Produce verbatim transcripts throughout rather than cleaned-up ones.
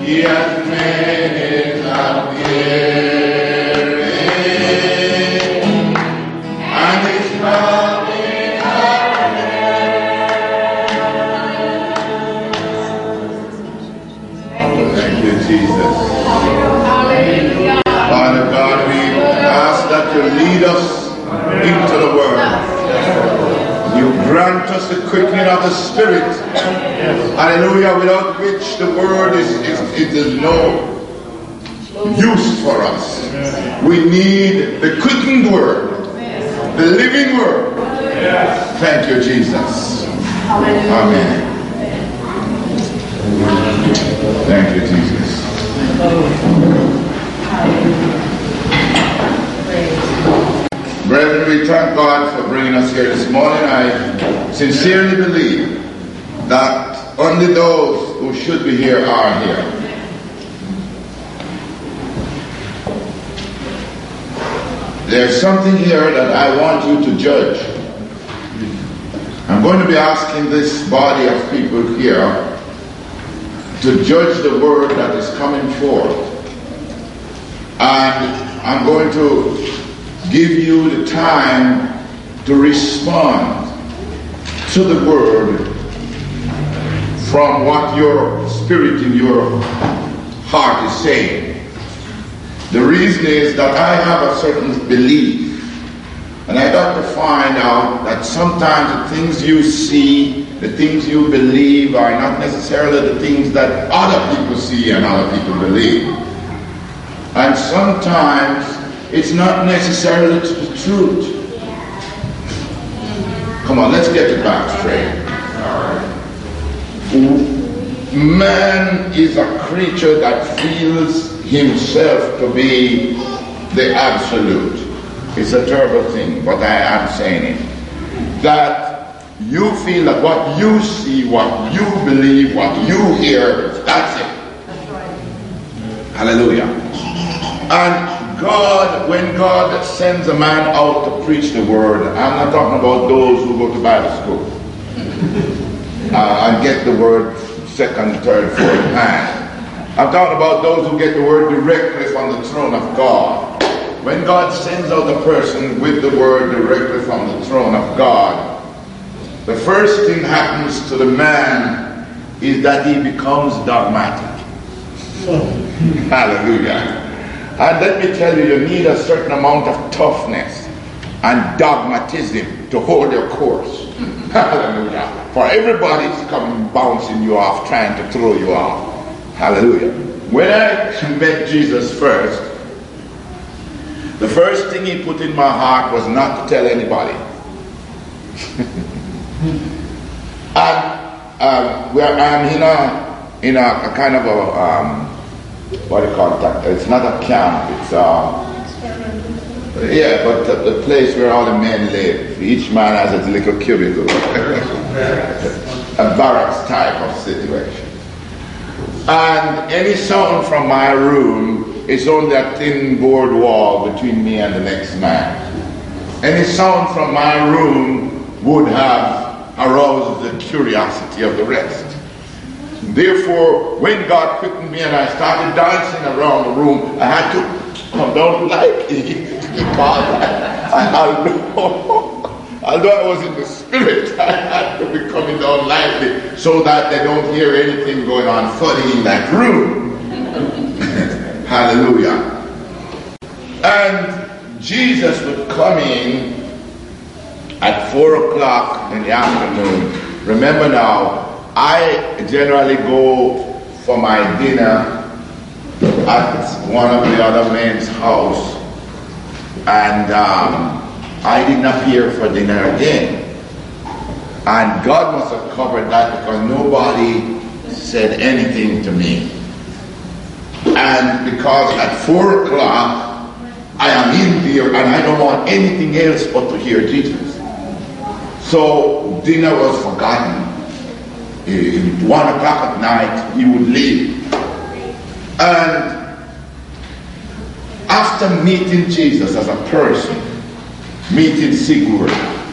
He has made it appearing, and He's coming again. Thank you, Jesus. Father God, we ask that you lead us into the Word. You grant us the quickening of the Spirit. Hallelujah, without which the Word is, is, it is no use for us. We need the quickened Word, the living Word. Thank you, Jesus. Amen. Thank you, Jesus. Brethren, we thank God for bringing us here this morning. I sincerely believe that only those who should be here are here. There's something here that I want you to judge. I'm going to be asking this body of people here to judge the word that is coming forth. And I'm going to give you the time to respond to the word from what your spirit in your heart is saying. The reason is that I have a certain belief, and I got to find out that sometimes the things you see, the things you believe are not necessarily the things that other people see and other people believe. And sometimes it's not necessarily the truth. Come on, let's get it back straight. Man is a creature that feels himself to be the absolute. It's a terrible thing, but I am saying it. That you feel that what you see, what you believe, what you hear, that's it. That's right. Hallelujah. And God, when God sends a man out to preach the word, I'm not talking about those who go to Bible school uh, and get the word second, third, fourth hand. I'm talking about those who get the word directly from the throne of God. When God sends out a person with the word directly from the throne of God, the first thing happens to the man is that he becomes dogmatic. Hallelujah. And let me tell you, you need a certain amount of toughness and dogmatism to hold your course. Hallelujah. For everybody's coming bouncing you off, trying to throw you off. Hallelujah. When I met Jesus first, the first thing he put in my heart was not to tell anybody. and um, where I'm in a, in a, a kind of a, um, what do you call it? It's not a camp. It's a, yeah, but the, the place where all the men live. Each man has his little cubicle. A barracks type of situation. And any sound from my room is only a thin board wall between me and the next man. Any sound from my room would have aroused the curiosity of the rest. Therefore, when God quickened me and I started dancing around the room, I had to come down lightly. although, although I was in the spirit, I had to be coming down lightly so that they don't hear anything going on funny in that room. Hallelujah. And Jesus would come in at four o'clock in the afternoon. Remember now, I generally go for my dinner at one of the other men's house, and um, I didn't appear for dinner again. And God must have covered that because nobody said anything to me. And because at four o'clock I am in there and I don't want anything else but to hear Jesus. So dinner was forgotten. At one o'clock at night he would leave. And after meeting Jesus as a person, meeting Sigurd,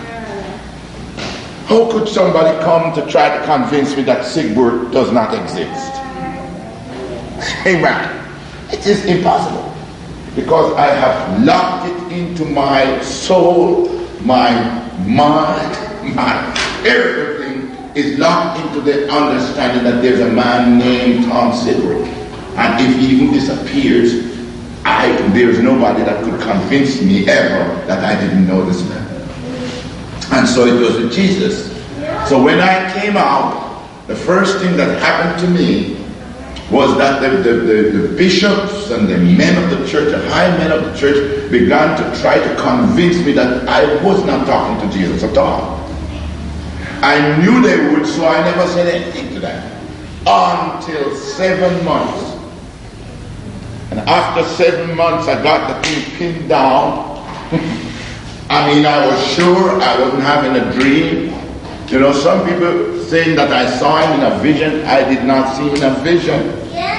how could somebody come to try to convince me that Sigurd does not exist? Amen. It is impossible. Because I have locked it into my soul, my mind, my everything is locked into the understanding that there's a man named Tom Sidgwick. And if he even disappears, I, there's nobody that could convince me ever that I didn't know this man. And so it was with Jesus. So when I came out, the first thing that happened to me was that the, the, the, the bishops and the men of the church, the high men of the church, began to try to convince me that I was not talking to Jesus at all. I knew they would, so I never said anything to them until seven months. And after seven months, I got the thing pinned down. I mean, I was sure I wasn't having a dream. You know, some people saying that I saw him in a vision. I did not see him in a vision.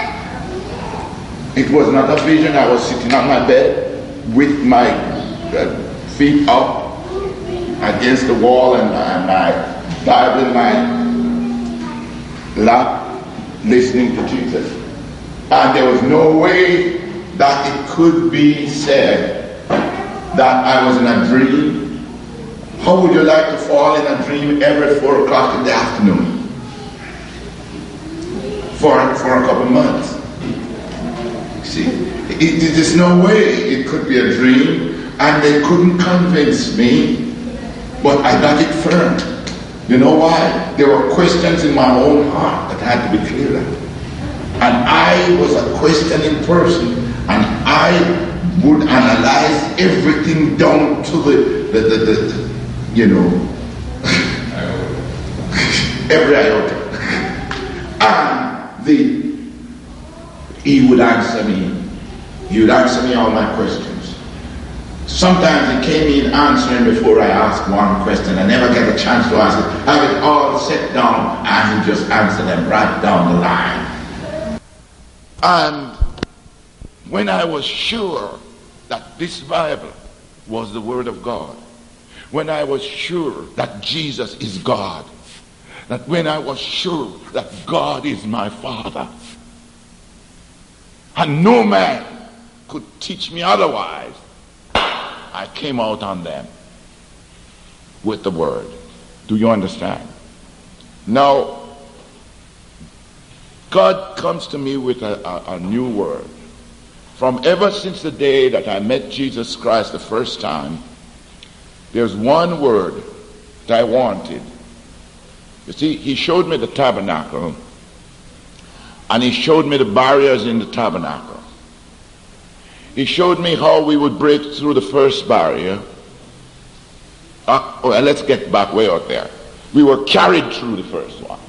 It was not a vision. I was sitting on my bed with my uh, feet up against the wall and, and my Bible in my lap, listening to Jesus. And there was no way that it could be said that I was in a dream. How would you like to fall in a dream every four o'clock in the afternoon? For, for a couple of months. See, it, it, there's no way it could be a dream, and they couldn't convince me, but I got it firm. You know why? There were questions in my own heart that had to be cleared up. And I was a questioning person, and I would analyze everything down to the, the, the, the, the you know, every iota. And the, he would answer me. He would answer me all my questions. Sometimes he came in answering before I asked one question. I never get a chance to ask it. I have it all set down, and he just answer them right down the line. And when I was sure that this Bible was the Word of God, when I was sure that Jesus is God, that when I was sure that God is my Father, and no man could teach me otherwise, I came out on them with the Word. Do you understand? Now, God comes to me with a, a, a new word. From ever since the day that I met Jesus Christ the first time, there's one word that I wanted. You see, he showed me the tabernacle, and he showed me the barriers in the tabernacle. He showed me how we would break through the first barrier. Uh, well, let's get back way out there. We were carried through the first one.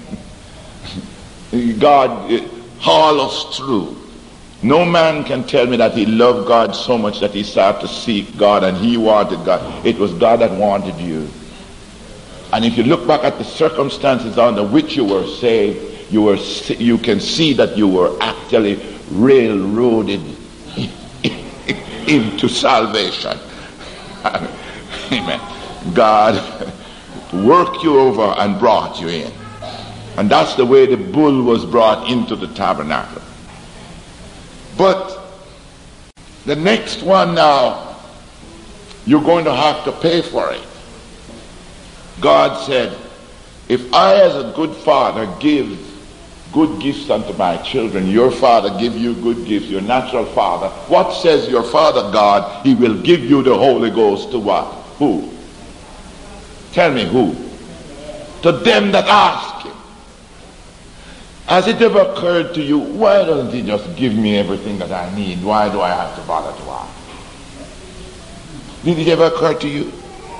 God hauled us through. No man can tell me that he loved God so much that he started to seek God and he wanted God. It was God that wanted you. And if you look back at the circumstances under which you were saved, you were you can see that you were actually railroaded into salvation. Amen. God worked you over and brought you in. And that's the way the bull was brought into the tabernacle. But the next one now, you're going to have to pay for it. God said, if I as a good father give good gifts unto my children, your father give you good gifts, your natural father, what says your father God? He will give you the Holy Ghost to what? Who? Tell me who? To them that ask. Has it ever occurred to you, why doesn't he just give me everything that I need? Why do I have to bother to ask? Did it ever occur to you?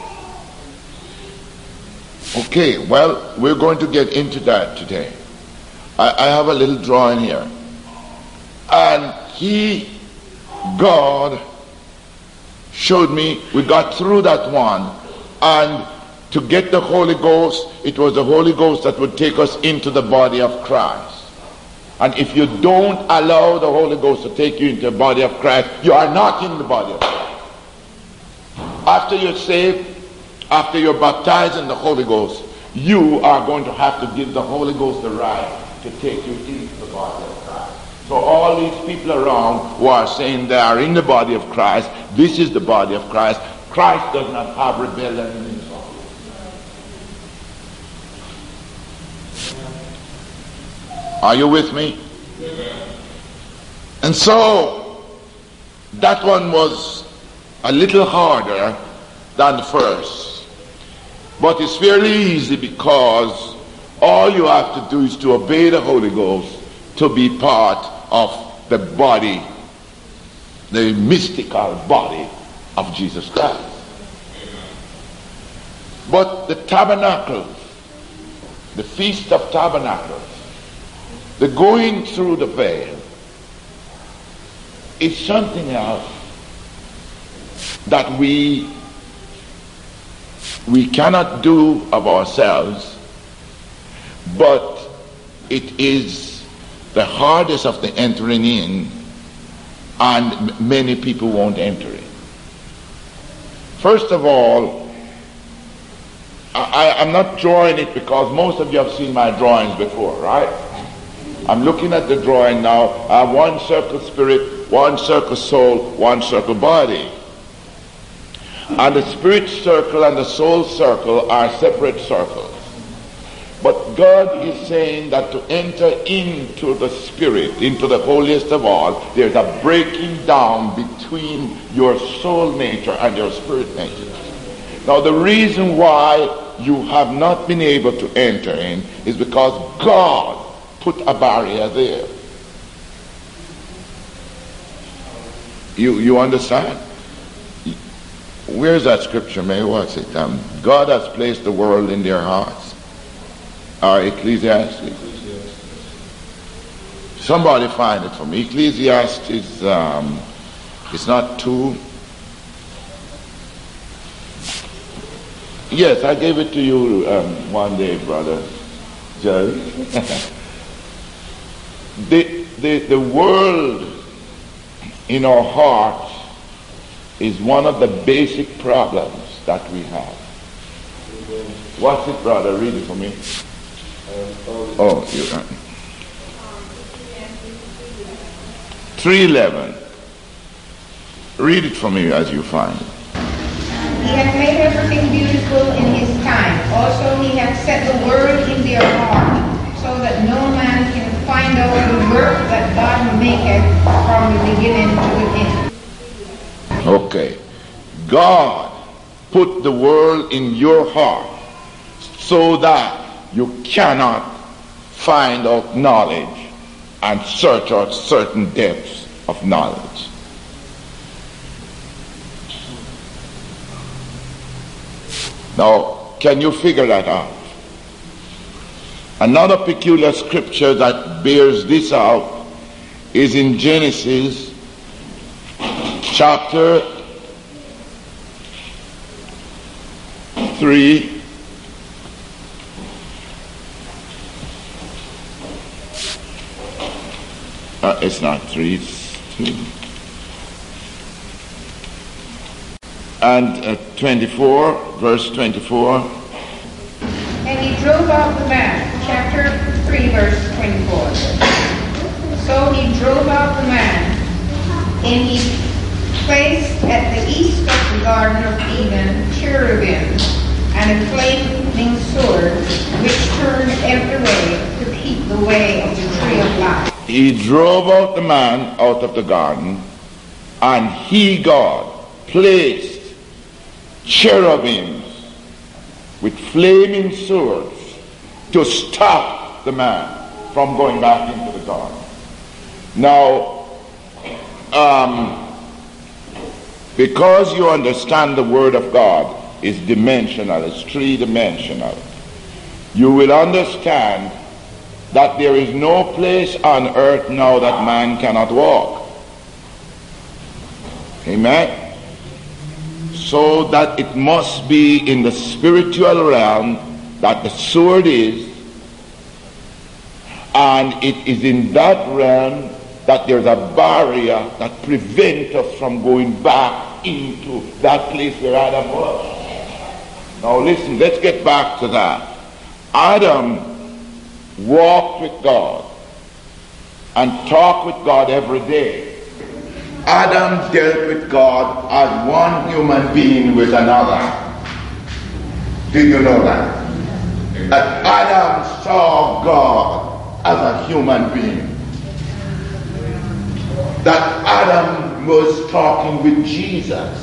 Okay, well, we're going to get into that today. I, I have a little drawing here. And he, God, showed me, we got through that one, and to get the Holy Ghost, it was the Holy Ghost that would take us into the body of Christ. And if you don't allow the Holy Ghost to take you into the body of Christ, you are not in the body of Christ. After you're saved, after you're baptized in the Holy Ghost, you are going to have to give the Holy Ghost the right to take you into the body of Christ. So all these people around who are saying they are in the body of Christ, this is the body of Christ, Christ does not have rebellion in his heart. Are you with me? And so that one was a little harder than the first. But it's fairly easy because all you have to do is to obey the Holy Ghost to be part of the body, the mystical body of Jesus Christ. But the tabernacles, the Feast of Tabernacles, the going through the veil, is something else that we we cannot do of ourselves, but it is the hardest of the entering in, and many people won't enter it. First of all, I, I'm not drawing it because most of you have seen my drawings before, right? I'm looking at the drawing now. I have one circle spirit, one circle soul, one circle body. And the spirit circle and the soul circle are separate circles. But God is saying that to enter into the spirit, into the holiest of all, there's a breaking down between your soul nature and your spirit nature. Now the reason why you have not been able to enter in is because God put a barrier there. You you understand? Where's that scripture, May? What's it? Um, God has placed the world in their hearts. Or Ecclesiastes. Somebody find it for me. Ecclesiastes, um, it's not two. Yes, I gave it to you um, one day, brother Jerry. the, the, the world in our hearts is one of the basic problems that we have. What's it, brother? Read it for me. Oh, you're right. three eleven. Read it for me as you find it. He hath made everything beautiful in his time. Also he hath set the word in their heart, so that no man can find out the work that God maketh from the beginning to the end. Okay. God put the word in your heart so that you cannot find out knowledge and search out certain depths of knowledge. Now, can you figure that out? Another peculiar scripture that bears this out is in Genesis chapter three. Uh, it's not three, it's two. And uh, twenty-four, verse twenty-four. And he drove out the man, chapter three, verse twenty-four. So he drove out the man, and he placed at the east of the Garden of Eden cherubim and a flaming sword, which turned every way to keep the way of the tree of life. He drove out the man out of the garden, and he, God, placed cherubims with flaming swords to stop the man from going back into the garden. Now, um, because you understand the word of God is dimensional, it's three-dimensional, you will understand that there is no place on earth now that man cannot walk. Amen? So that it must be in the spiritual realm that the sword is, and it is in that realm that there's a barrier that prevents us from going back into that place where Adam was. Now listen, let's get back to that. Adam walked with God, and talk with God every day. Adam dealt with God as one human being with another. Did you know that? That Adam saw God as a human being. That Adam was talking with Jesus.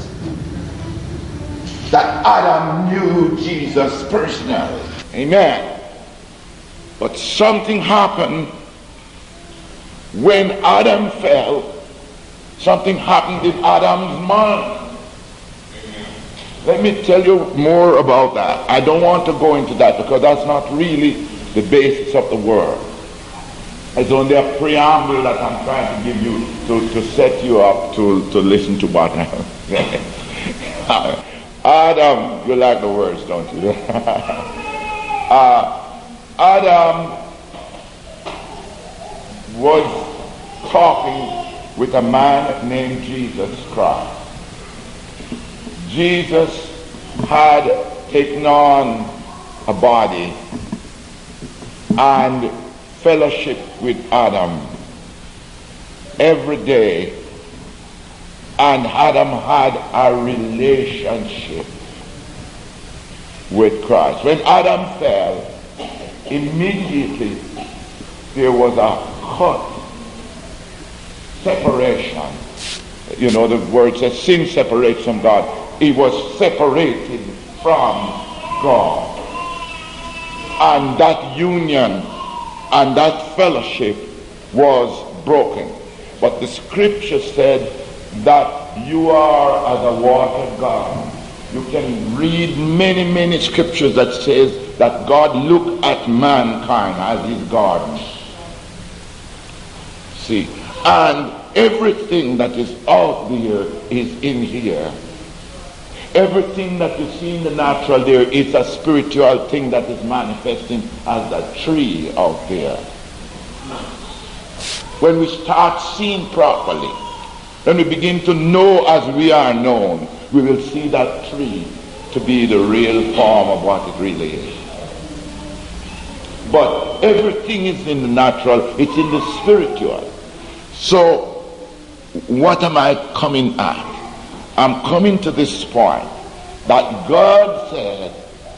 That Adam knew Jesus personally. Amen. But something happened when Adam fell. Something happened in Adam's mind. Let me tell you more about that. I don't want to go into that because that's not really the basis of the word. It's only a preamble that I'm trying to give you to, to set you up to, to listen to what I'm saying. Adam, you like the words, don't you? uh, Adam was talking with a man named Jesus Christ. Jesus had taken on a body and fellowship with Adam every day, and Adam had a relationship with Christ. When Adam fell, immediately there was a cut, separation. You know, the word says sin separates from God. He was separated from God. And that union and that fellowship was broken. But the scripture said that you are as a watered garden. You can read many, many scriptures that says that God looked at mankind as his garden. See, and everything that is out there is in here. Everything that you see in the natural there is a spiritual thing that is manifesting as a tree out there. When we start seeing properly, when we begin to know as we are known, we will see that tree to be the real form of what it really is. But everything is in the natural, it's in the spiritual. So, what am I coming at? I'm coming to this point that God said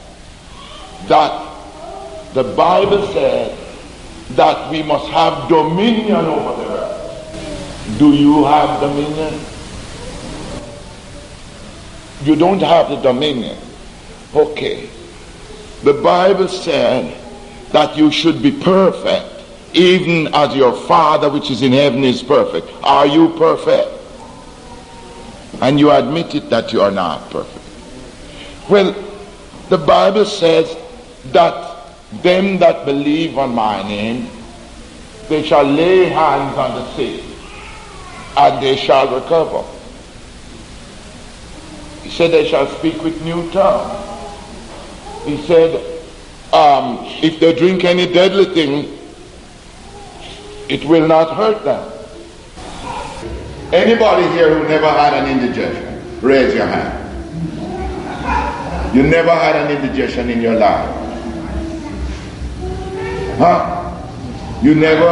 that the Bible said that we must have dominion over the earth. Do you have dominion? You don't have the dominion. Okay. The Bible said that you should be perfect, even as your Father which is in heaven is perfect. Are you perfect? And you admit it that you are not perfect. Well, the Bible says that them that believe on my name, they shall lay hands on the sick, and they shall recover. He said they shall speak with new tongues. He said, um, if they drink any deadly thing, it will not hurt them. Anybody here who never had an indigestion, raise your hand. You never had an indigestion in your life? Huh? You never?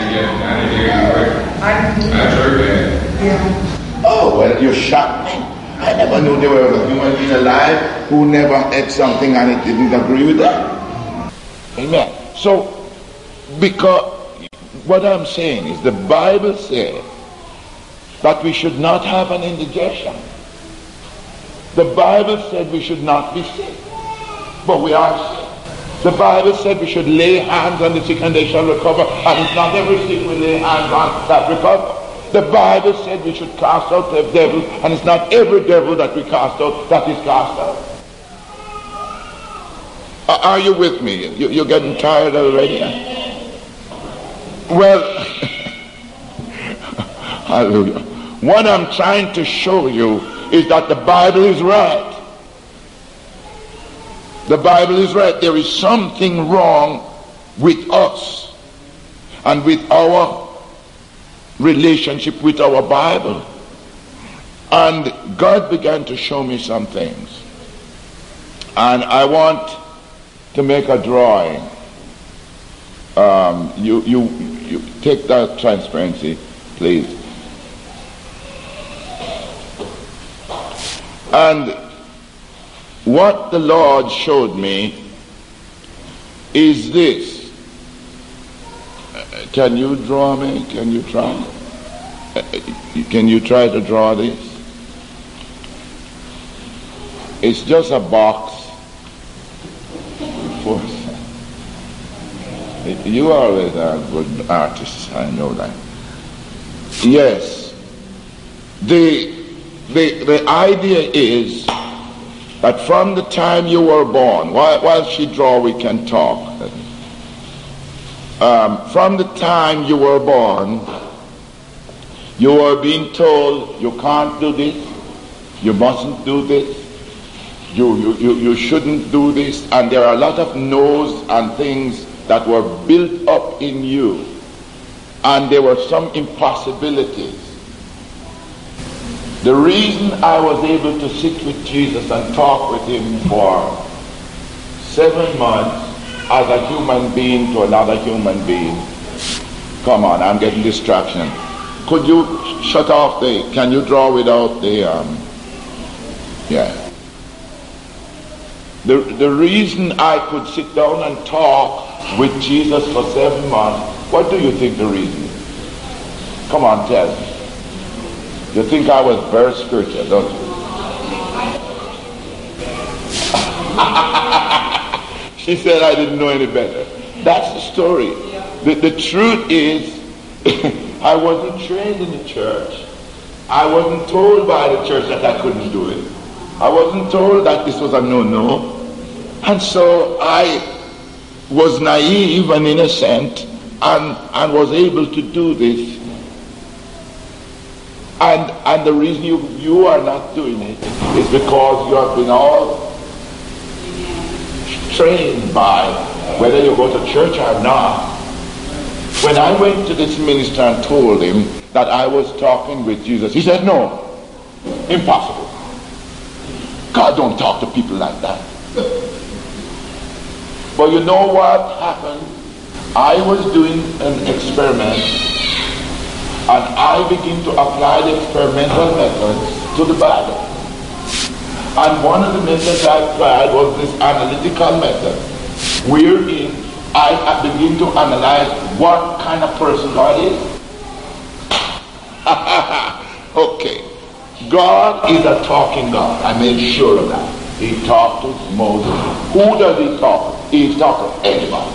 Oh, well, you're shocked. I never knew there was a human being alive who never ate something and it didn't agree with that. Amen. So, because what I'm saying is the Bible says that we should not have an indigestion. The Bible said we should not be sick, but we are sick. The Bible said we should lay hands on the sick and they shall recover, and it's not every sick we lay hands on that recover. The Bible said we should cast out the devil, and it's not every devil that we cast out that is cast out. Are you with me? You're getting tired already? Well, hallelujah. What I'm trying to show you is that the Bible is right. The Bible is right. There is something wrong with us and with our relationship with our Bible. And God began to show me some things. And I want to make a drawing. Um, you, you, you take that transparency, please. And what the Lord showed me is this. Uh, can you draw me? Can you try? Uh, can you try to draw this? It's just a box. For, you always are a good artist, I know that. Yes. The, the, the idea is that from the time you were born, while, while she draw, we can talk. Um, from the time you were born, you were being told you can't do this, you mustn't do this, you, you, you, you shouldn't do this, and there are a lot of no's and things that were built up in you, and there were some impossibilities. The reason I was able to sit with Jesus and talk with him for seven months as a human being to another human being. Come on, I'm getting distraction. Could you shut off the, can you draw without the, um, yeah. The, the reason I could sit down and talk with Jesus for seven months, what do you think the reason is? Come on, tell me. You think I was very spiritual, don't you? She said I didn't know any better. That's the story. The, the truth is, I wasn't trained in the church. I wasn't told by the church that I couldn't do it. I wasn't told that this was a no-no. And so I was naive and innocent and, and was able to do this. And and the reason you, you are not doing it is because you have been all trained by whether you go to church or not. When I went to this minister and told him that I was talking with Jesus, he said, no, impossible. God don't talk to people like that. But you know what happened? I was doing an experiment, and I began to apply the experimental methods to the Bible. And one of the methods I applied was this analytical method, wherein I begin to analyze what kind of person God is. Okay. God is a talking God. I made sure of that. He talked to Moses. Who does he talk to? He talks to anybody.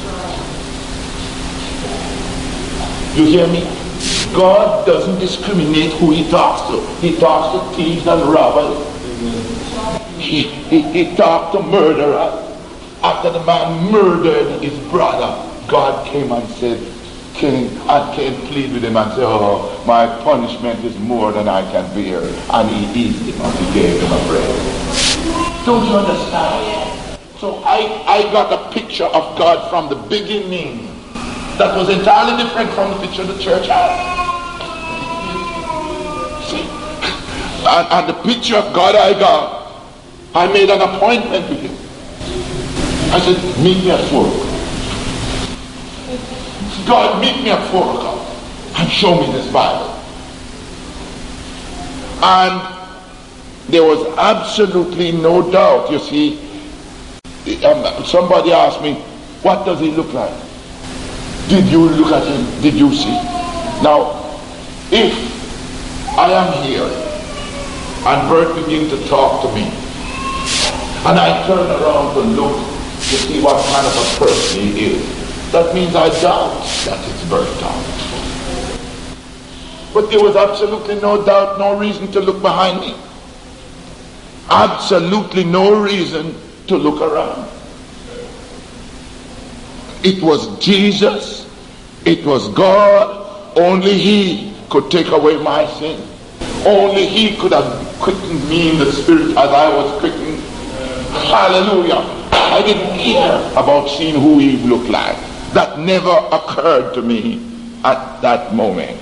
You hear me? God doesn't discriminate who he talks to. He talks to thieves and robbers. He, he, he talked to murderers. After the man murdered his brother, God came and said, King, I can't plead with him and say, oh, my punishment is more than I can bear. And he eased him and he gave him a bread. Don't you understand? So I, I got a picture of God from the beginning that was entirely different from the picture the church had. See? And, and the picture of God I got, I made an appointment with him. I said, meet me at four o'clock. God, meet me at four o'clock and show me this Bible. And there was absolutely no doubt. You see, um, somebody asked me, what does he look like? Did you look at him? Did you see? Now, if I am here and Bert begins to talk to me, and I turn around to look to see what kind of a person he is, that means I doubt that it's Bert talking. But there was absolutely no doubt, no reason to look behind me. Absolutely no reason to look around. It was Jesus. It was God. Only he could take away my sin. Only he could have quickened me in the spirit as I was quickened. Hallelujah. I didn't care about seeing who he looked like. That never occurred to me at that moment.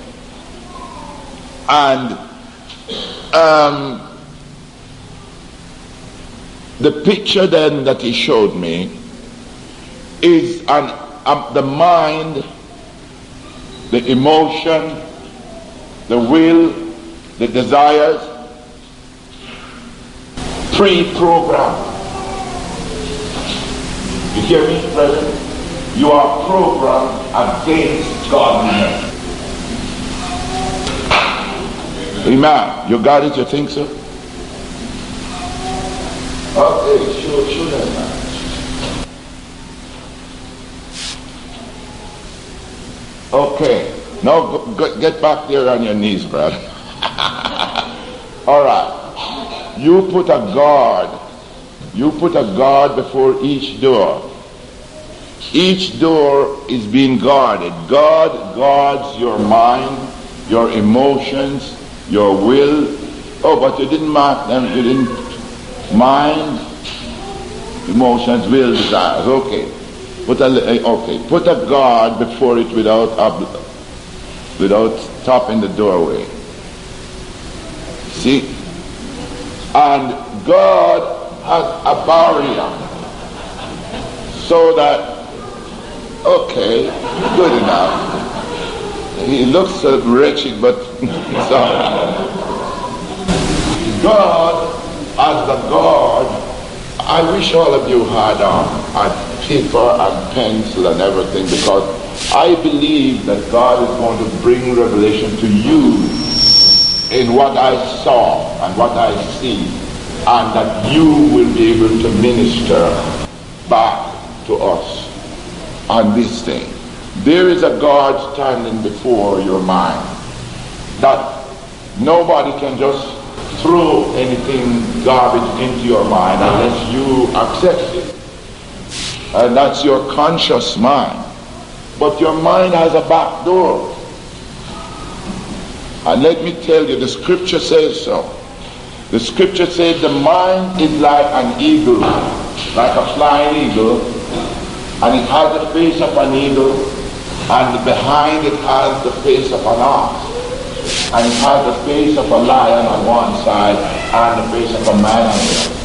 And um, the picture then that he showed me is an, um, the mind the emotion, the will, the desires, pre-programmed. You hear me, brethren? You are programmed against godliness. Amen. You got it? You think so? Okay, sure, sure that's not. Okay, now go, go, get back there on your knees, brother. All right. You put a guard. You put a guard before each door. Each door is being guarded. God guards your mind, your emotions, your will. Oh, but you didn't mark them. You didn't mind, emotions, will, desires. Okay. Put a, okay, put a guard before it without without stopping the doorway. See? And God has a barrier so that, okay, good enough. He looks so wretched, but sorry. God as the God. I wish all of you had um, a paper and pencil and everything, because I believe that God is going to bring revelation to you in what I saw and what I see, and that you will be able to minister back to us on this thing. There is a God standing before your mind that nobody can just throw anything garbage into your mind unless you accept it. And that's your conscious mind. But your mind has a back door. And let me tell you, the scripture says so. The scripture says the mind is like an eagle, like a flying eagle, and it has the face of an eagle, and behind it has the face of an ox. And it has the face of a lion on one side and the face of a man on the other.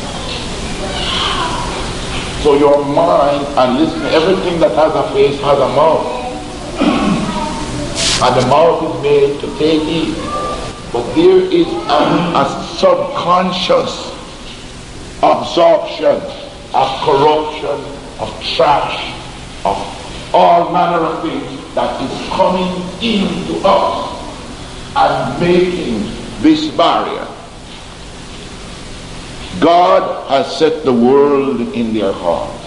So your mind, and listen, everything that has a face has a mouth. And the mouth is made to take it. But there is a, a subconscious absorption of corruption, of trash, of all manner of things that is coming into us and making this barrier. God has set the world in their hearts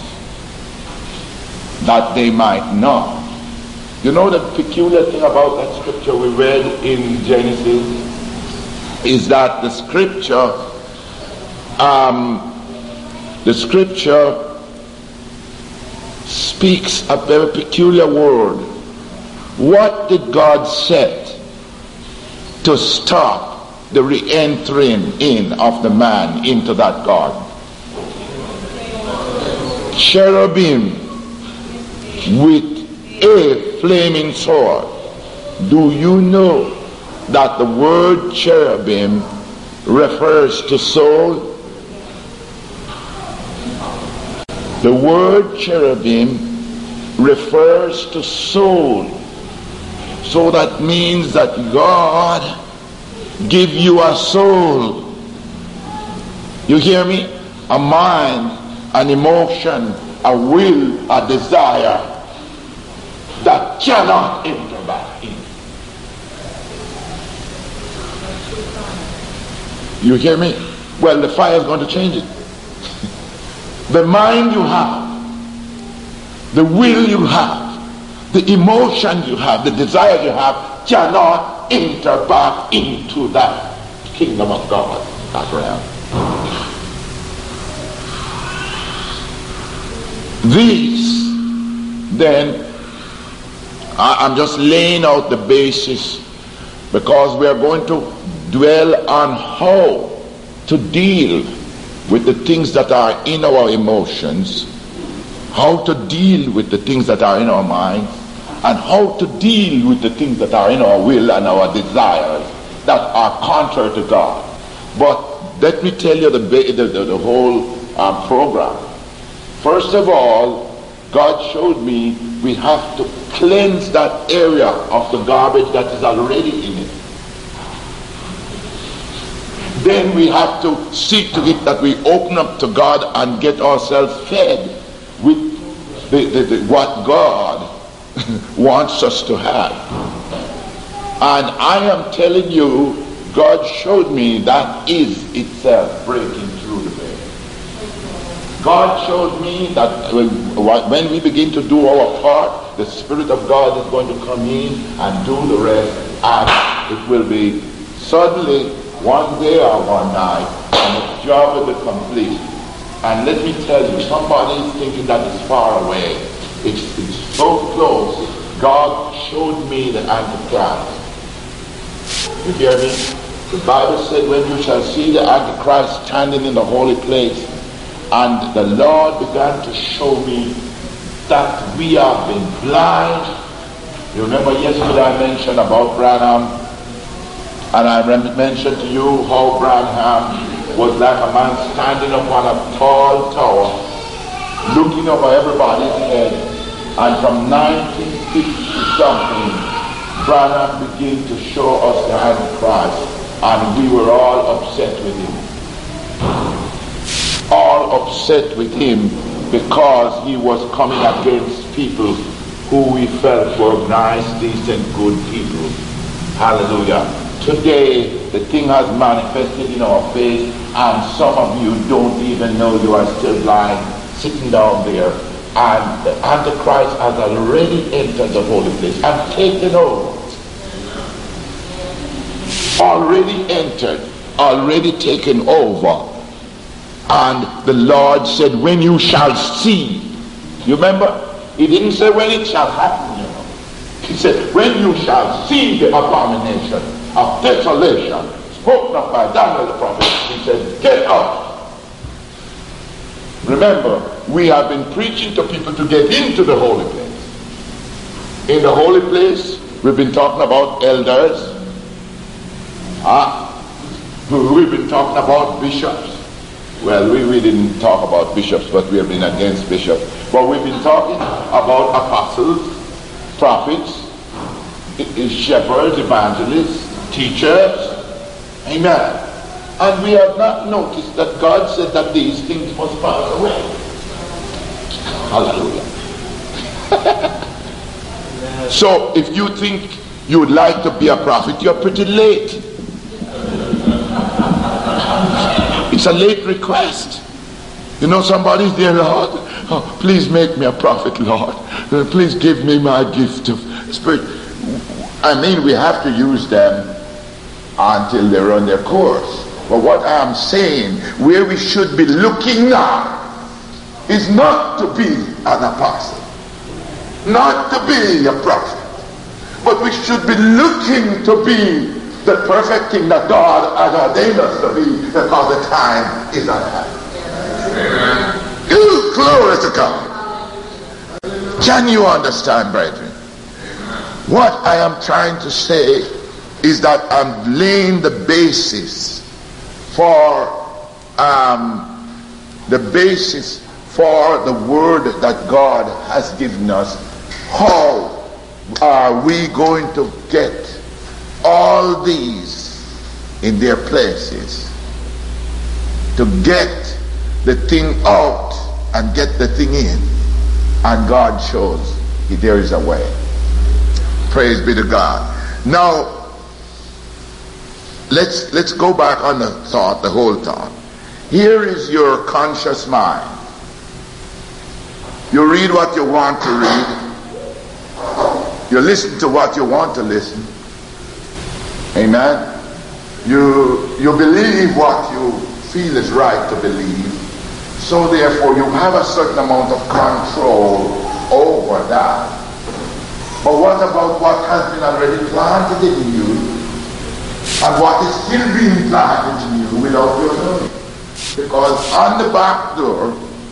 that they might know. You know the peculiar thing about that scripture we read in Genesis is that the scripture um, the scripture speaks a very peculiar word. What did God set to stop the re-entering in of the man into that garden? Cherubim with a flaming sword. Do you know that the word cherubim refers to soul? The word cherubim refers to soul. So that means that God give you a soul. You hear me? A mind, an emotion, a will, a desire that cannot enter back in. You hear me? Well, the fire is going to change it. The mind you have, the will you have, the emotion you have, the desires you have cannot enter back into that kingdom of God, that realm. These, then, I'm just laying out the basis because we are going to dwell on how to deal with the things that are in our emotions, how to deal with the things that are in our minds, and how to deal with the things that are in our will and our desires that are contrary to God. But let me tell you the, the, the, the whole um, program. First of all, God showed me we have to cleanse that area of the garbage that is already in it. Then we have to see to it that we open up to God and get ourselves fed with the, the, the, what God wants us to have. And I am telling you, God showed me that is itself breaking through the veil. God showed me that when we begin to do our part, the Spirit of God is going to come in and do the rest, and it will be suddenly one day or one night, and the job will be complete. And let me tell you, somebody is thinking that it's far away. It's, it's so close. God showed me the Antichrist. You hear me? The Bible said, when you shall see the Antichrist standing in the holy place, and the Lord began to show me that we have been blind. You remember yesterday I mentioned about Branham, and I mentioned to you how Branham was like a man standing upon a tall tower, looking over everybody's head. And from nineteen fifty something, Branham began to show us the Antichrist, and we were all upset with him. All upset with him because he was coming against people who we felt were nice, decent, good people. Hallelujah. Today, the thing has manifested in our face, and some of you don't even know you are still blind, sitting down there. And the Antichrist has already entered the holy place and taken over. Already entered, already taken over. And the Lord said, when you shall see. You remember? He didn't say when it shall happen, you know. He said, when you shall see the abomination of desolation spoken of by Daniel the prophet, he said, get out. Remember, we have been preaching to people to get into the holy place. In the holy place, we've been talking about elders. Ah, we've been talking about bishops. Well, we, we didn't talk about bishops, but we have been against bishops. But we've been talking about apostles, prophets, shepherds, evangelists, teachers. Amen. And we have not noticed that God said that these things must pass away. Hallelujah. So if you think you would like to be a prophet, you're pretty late. It's a late request. You know, somebody's there, Lord, oh, please make me a prophet, Lord. Please give me my gift of spirit. I mean, we have to use them until they run their course. But what I am saying, where we should be looking now, is not to be an apostle, not to be a prophet, but we should be looking to be the perfect thing that God has ordained us to be, because the time is at hand. Amen. Ooh, glory to God. Can you understand, brethren? What I am trying to say is that I'm laying the basis for um, the basis for the word that God has given us. How are we going to get all these in their places, to get the thing out and get the thing in? And God shows there is a way. Praise be to God. Now let's let's go back on the thought, the whole thought. Here is your conscious mind. You read what you want to read. You listen to what you want to listen. Amen. You you believe what you feel is right to believe. So therefore you have a certain amount of control over that. But what about what has been already planted in you, and what is still being planted in you without your knowing? Because on the back door,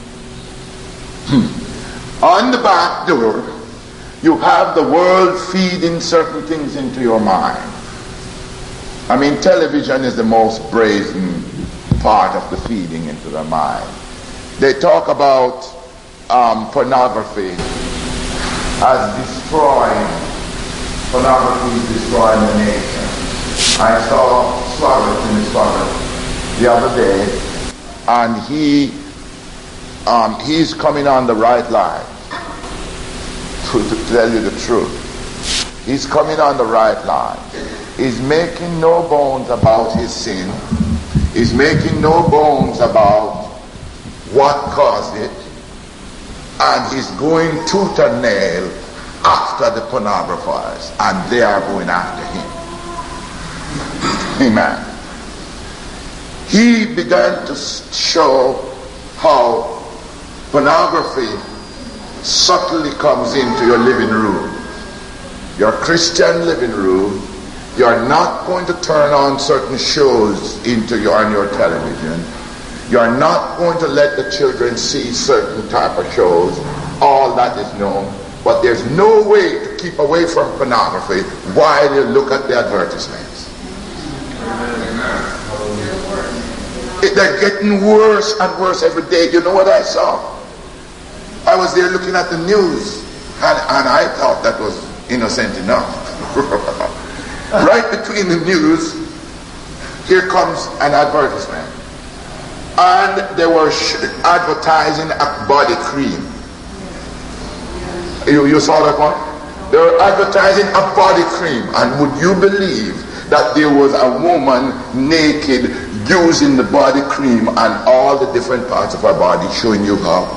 on the back door, you have the world feeding certain things into your mind. I mean, television is the most brazen part of the feeding into the mind. They talk about um, pornography as destroying, pornography is destroying the nation. I saw Swaggart in his Swaggart the other day, and he um, he's coming on the right line, to, to tell you the truth. He's coming on the right line. He's making no bones about his sin. He's making no bones about what caused it. And he's going tooth and nail after the pornographers, and they are going after him. Amen. He began to show how pornography subtly comes into your living room, your Christian living room. You're not going to turn on certain shows into your, on your television. You're not going to let the children see certain type of shows. All that is known. But there's no way to keep away from pornography while you look at the advertisements. It, they're getting worse and worse every day. You know what I saw? I was there looking at the news, and, and I thought that was innocent enough. Right between the news, here comes an advertisement. And they were sh- advertising a body cream. You, you saw that one? They were advertising a body cream. And would you believe that there was a woman naked using the body cream and all the different parts of her body, showing you how?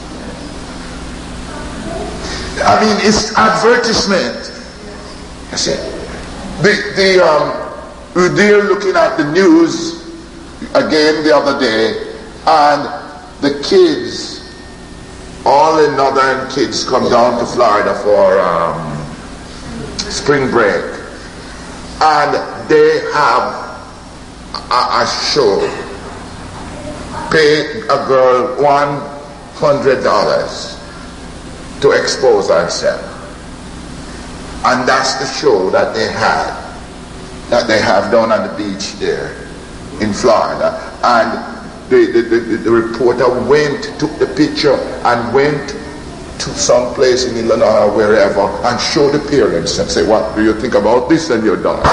I mean, it's advertisement. I said, the, the, um, we were there looking at the news again the other day, and the kids, all the northern kids come down to Florida for um, spring break, and they have a, a show. Pay a girl one hundred dollars to expose herself, and that's the show that they had, that they have down on the beach there in Florida. And the, the, the, the reporter went, took the picture and went to some place in Illinois or wherever and showed the parents and said, what do you think about this and your daughter?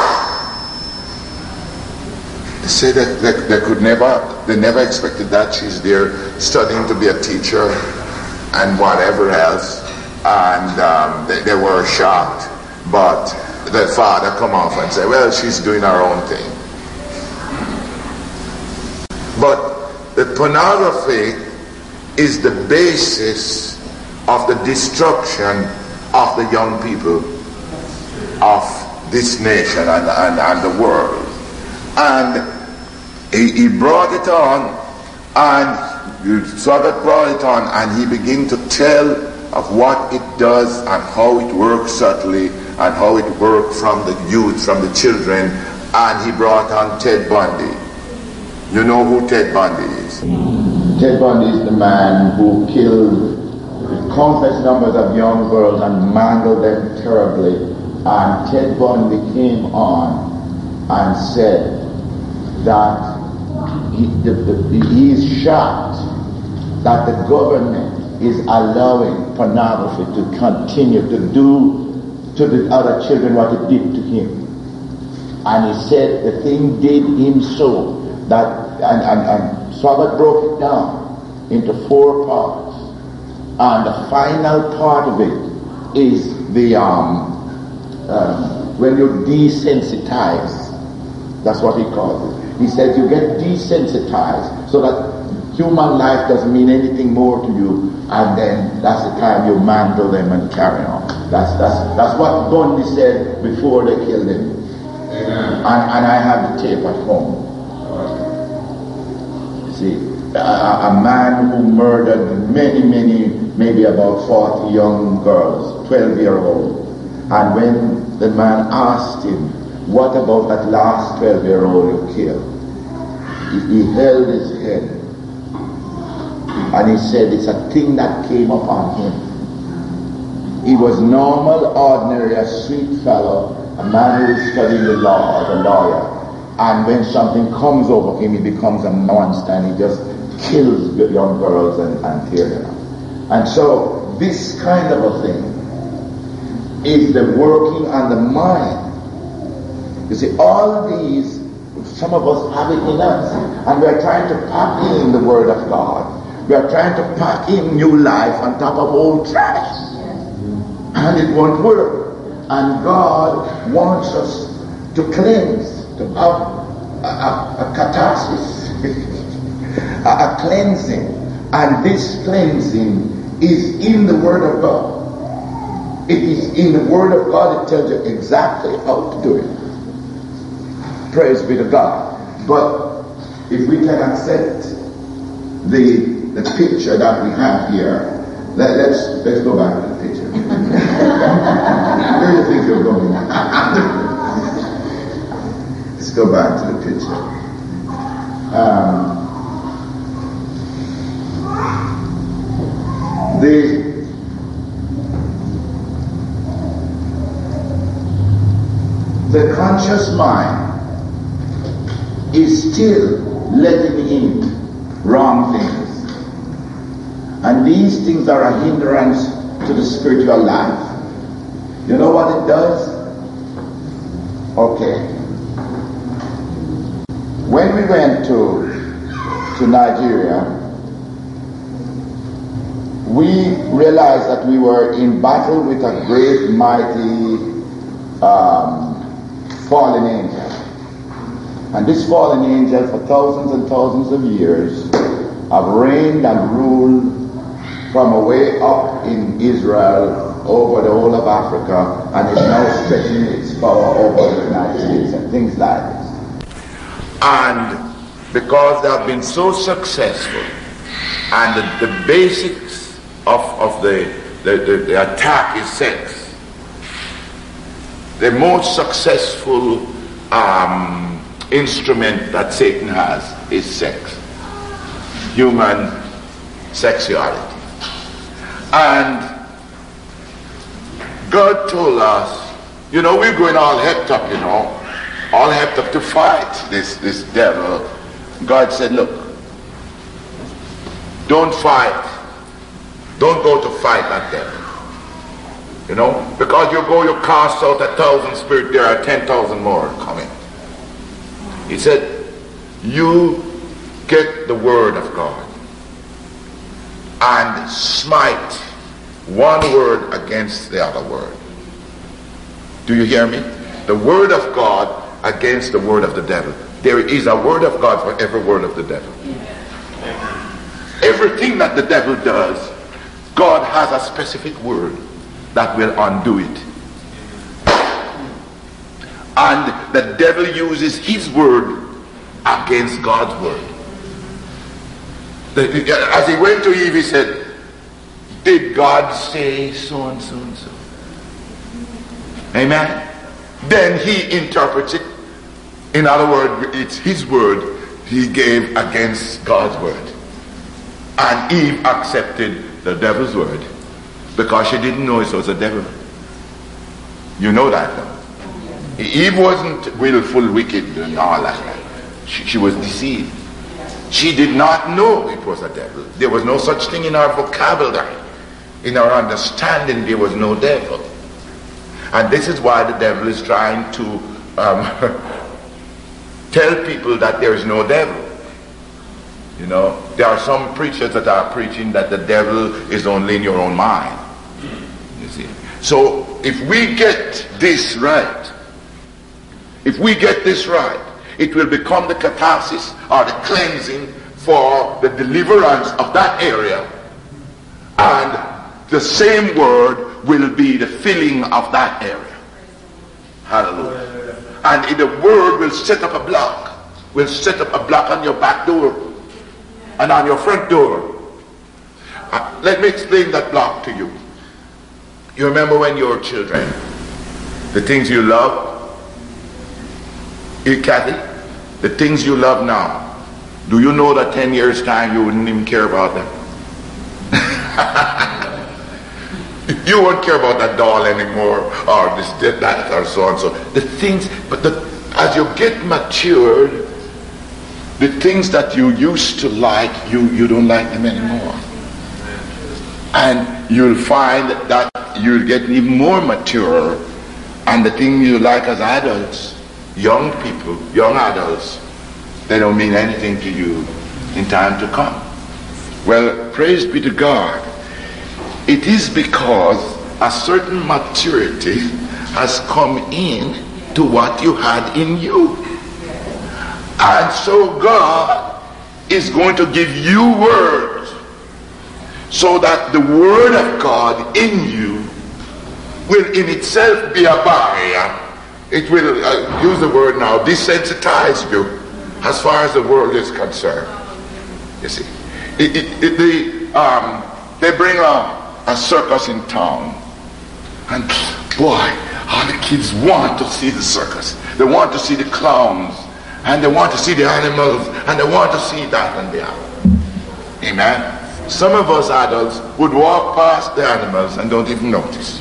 They said that they, they could never, they never expected that. She's there studying to be a teacher and whatever else, and um, they, they were shocked. But the father come off and say, well, she's doing her own thing. But the pornography is the basis of the destruction of the young people of this nation and, and, and the world. And he, he brought it on, and you saw that brought it on, and he began to tell of what it does and how it works subtly and how it works from the youth, from the children. And he brought on Ted Bundy. You know who Ted Bundy is? Ted Bundy is the man who killed countless numbers of young girls and mangled them terribly. And Ted Bundy came on and said that he, the, the, he is shocked that the government is allowing pornography to continue to do to the other children what it did to him. And he said the thing did him so that, and, and, and Swaggart broke it down into four parts. And the final part of it is the, um, um, when you desensitize, that's what he calls it. He says you get desensitized so that human life doesn't mean anything more to you, and then that's the time you mangle them and carry on. That's that's that's what Bundy said before they killed him. Amen. And, and I have the tape at home. See, a, a man who murdered many, many, maybe about forty young girls, twelve year old. And when the man asked him, what about that last twelve year old you killed? He, he held his head and he said it's a thing that came upon him. He was normal, ordinary, a sweet fellow, a man who was studying the law, as a lawyer. And when something comes over him, he becomes a monster and he just kills the young girls and, and tears them up. And so this kind of a thing is the working on the mind. You see, all these, some of us have it in us, and we are trying to pack in the Word of God. We are trying to pack in new life on top of old trash, and it won't work. And God wants us to cleanse, to have a, a, a catharsis, a, a cleansing, and this cleansing is in the Word of God. It is in the Word of God. It tells you exactly how to do it. Praise be to God. But if we can accept the the picture that we have here, let, let's let's go back to the picture. Where do you think you're going? Let's go back to the picture. Um, the the conscious mind is still letting in wrong things. And these things are a hindrance to the spiritual life. You know what it does? Okay. When we went to, to Nigeria, we realized that we were in battle with a great, mighty, um, fallen angel. And this fallen angel for thousands and thousands of years have reigned and ruled from away up in Israel over the whole of Africa, and is now stretching its power over the United States and things like this. And because they have been so successful, and the, the basics of, of the, the, the, the attack is sex. The most successful um, instrument that Satan has is sex, human sexuality. And God told us, you know, we're going all hepped up, you know, all hepped up to fight this, this devil. God said, look, don't fight. Don't go to fight that devil. You know, because you go, you cast out a thousand spirits, there are ten thousand more coming. He said, you get the word of God and smite one word against the other word. Do you hear me? The word of God against the word of the devil. There is a word of God for every word of the devil. Everything that the devil does, God has a specific word that will undo it. And the devil uses his word against God's word. The, as he went to Eve, he said, did God say so and so and so? Amen? Then he interprets it. In other words, it's his word he gave against God's word. And Eve accepted the devil's word because she didn't know it was a devil. You know that now. Eve wasn't willful, wicked, and all that. She, she was deceived. She did not know it was a devil. There was no such thing in our vocabulary. In our understanding, there was no devil. And this is why the devil is trying to um, tell people that there is no devil. You know, there are some preachers that are preaching that the devil is only in your own mind. You see. So if we get this right, if we get this right, it will become the catharsis or the cleansing for the deliverance of that area. And the same word will be the filling of that area. Hallelujah. And the word will set up a block. Will set up a block on your back door and on your front door. Uh, let me explain that block to you. You remember when you were children, the things you love, you, Kathy, the things you love now, do you know that ten years time you wouldn't even care about them? You won't care about that doll anymore, or this, that, or so and so. The things, but the, as you get matured, the things that you used to like, you, you don't like them anymore. And you'll find that and you'll get even more mature, and the thing you like as adults, young people, young adults, they don't mean anything to you in time to come. Well, praise be to God. It is because a certain maturity has come in to what you had in you. And so God is going to give you words so that the word of God in you will in itself be a barrier. It will, uh, use the word now, desensitize you as far as the world is concerned. You see, it, it, it, the, um, they bring a, a circus in town, and boy, all the kids want to see the circus. They want to see the clowns, and they want to see the animals, and they want to see that and the other. Amen. Some of us adults would walk past the animals and don't even notice.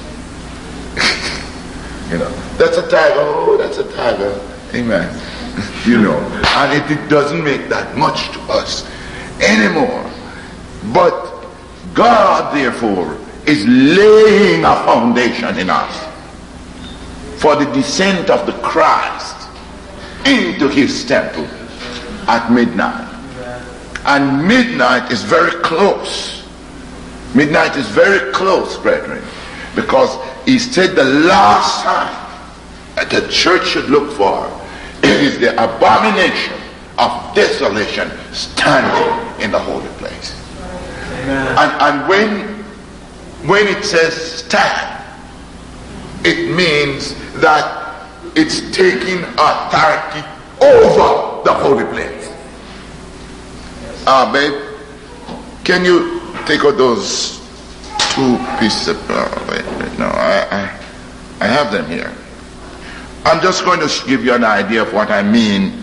You know, that's a tiger. Oh, that's a tiger. Amen. You know, and it, it doesn't make that much to us anymore. But God, therefore, is laying a foundation in us for the descent of the Christ into his temple at midnight. And midnight is very close. Midnight is very close, brethren, because he said the last time that the church should look for is the abomination of desolation standing in the holy place. Amen. And, and when when it says stand, it means that it's taking authority over the holy place. Ah, uh, babe, can you take out those two pieces of, oh, wait, wait, no, I, I, I have them here. I'm just going to give you an idea of what I mean.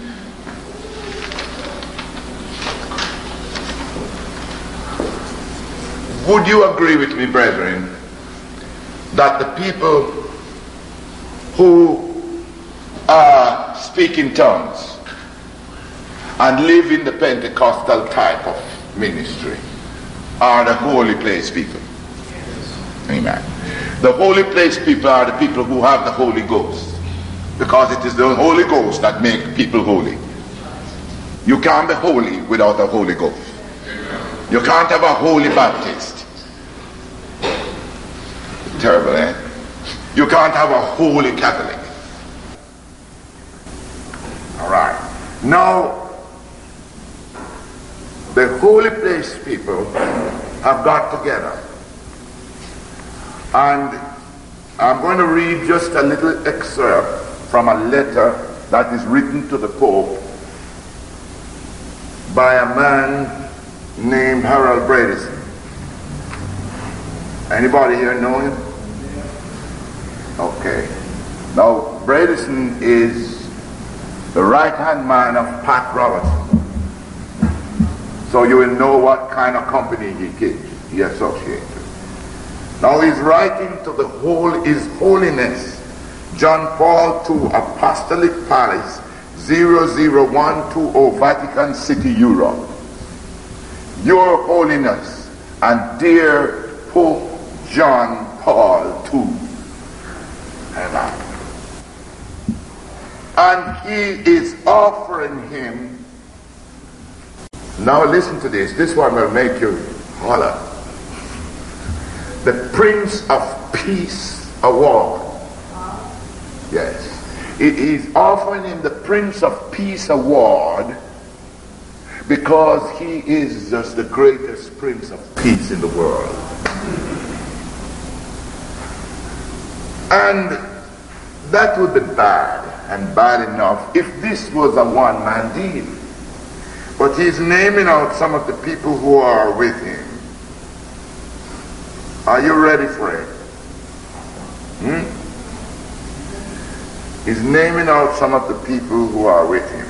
Would you agree with me, brethren, that the people who uh, speak in tongues and live in the Pentecostal type of ministry are the holy place people? Amen. The holy place people are the people who have the Holy Ghost, because it is the Holy Ghost that makes people holy. You can't be holy without the Holy Ghost. You can't have a holy Baptist. Terrible, eh? You can't have a holy Catholic. All right. Now, the holy place people have got together. And I'm going to read just a little excerpt from a letter that is written to the Pope by a man named Harold Bredesen. Anybody here know him? Okay. Now, Bredesen is the right-hand man of Pat Robertson. So you will know what kind of company he keeps, he associates with. Now he's writing to the whole, His Holiness John Paul the Second, Apostolic Palace, zero zero one two zero, Vatican City, Europe. Your Holiness and dear Pope John Paul the Second. Amen. And he is offering him, now listen to this, this one will make you holler, the Prince of Peace Award. Yes. He's offering him the Prince of Peace Award because he is just the greatest Prince of Peace in the world. And that would be bad, and bad enough, if this was a one-man deal. But he's naming out some of the people who are with him. Are you ready for it? Hmm? He's naming out some of the people who are with him.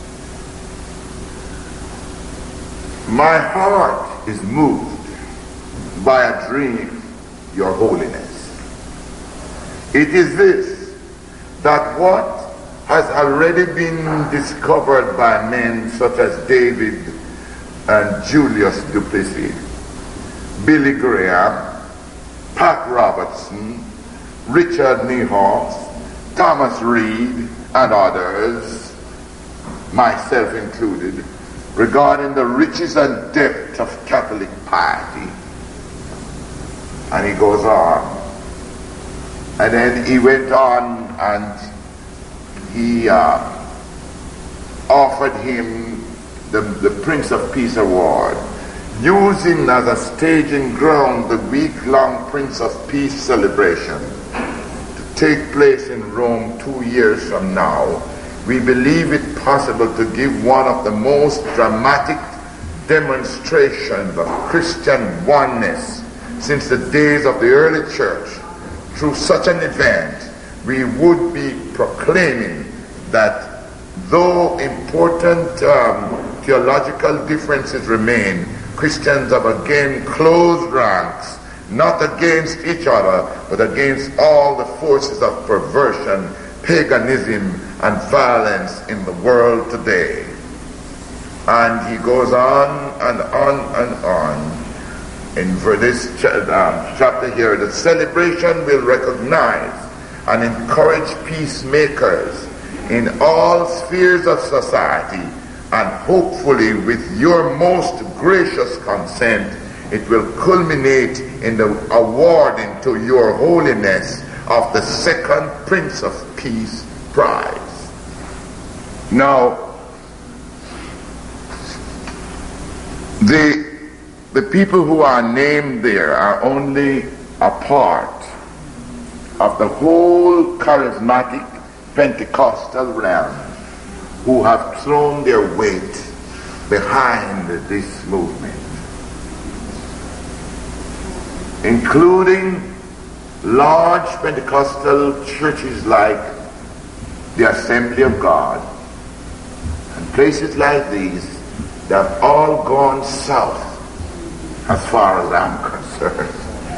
My heart is moved by a dream, Your Holiness. It is this, that what has already been discovered by men such as David and Julius Duplessis, Billy Graham, Pat Robertson, Richard Niehaus, Thomas Reed, and others, myself included, regarding the riches and depth of Catholic piety. And he goes on. And then he went on and he uh, offered him the, the Prince of Peace Award, using as a staging ground the week-long Prince of Peace celebration to take place in Rome two years from now. We believe it possible to give one of the most dramatic demonstrations of Christian oneness since the days of the early church. Through such an event, we would be proclaiming that though important um, theological differences remain, Christians have again closed ranks, not against each other, but against all the forces of perversion, paganism, and violence in the world today. And he goes on and on and on. In for this um, chapter here, the celebration will recognize and encourage peacemakers in all spheres of society, and hopefully with your most gracious consent, it will culminate in the awarding to your holiness of the second Prince of Peace prize. Now, the The people who are named there are only a part of the whole charismatic Pentecostal realm who have thrown their weight behind this movement, including large Pentecostal churches like the Assembly of God and places like these that have all gone south. As far as I'm concerned.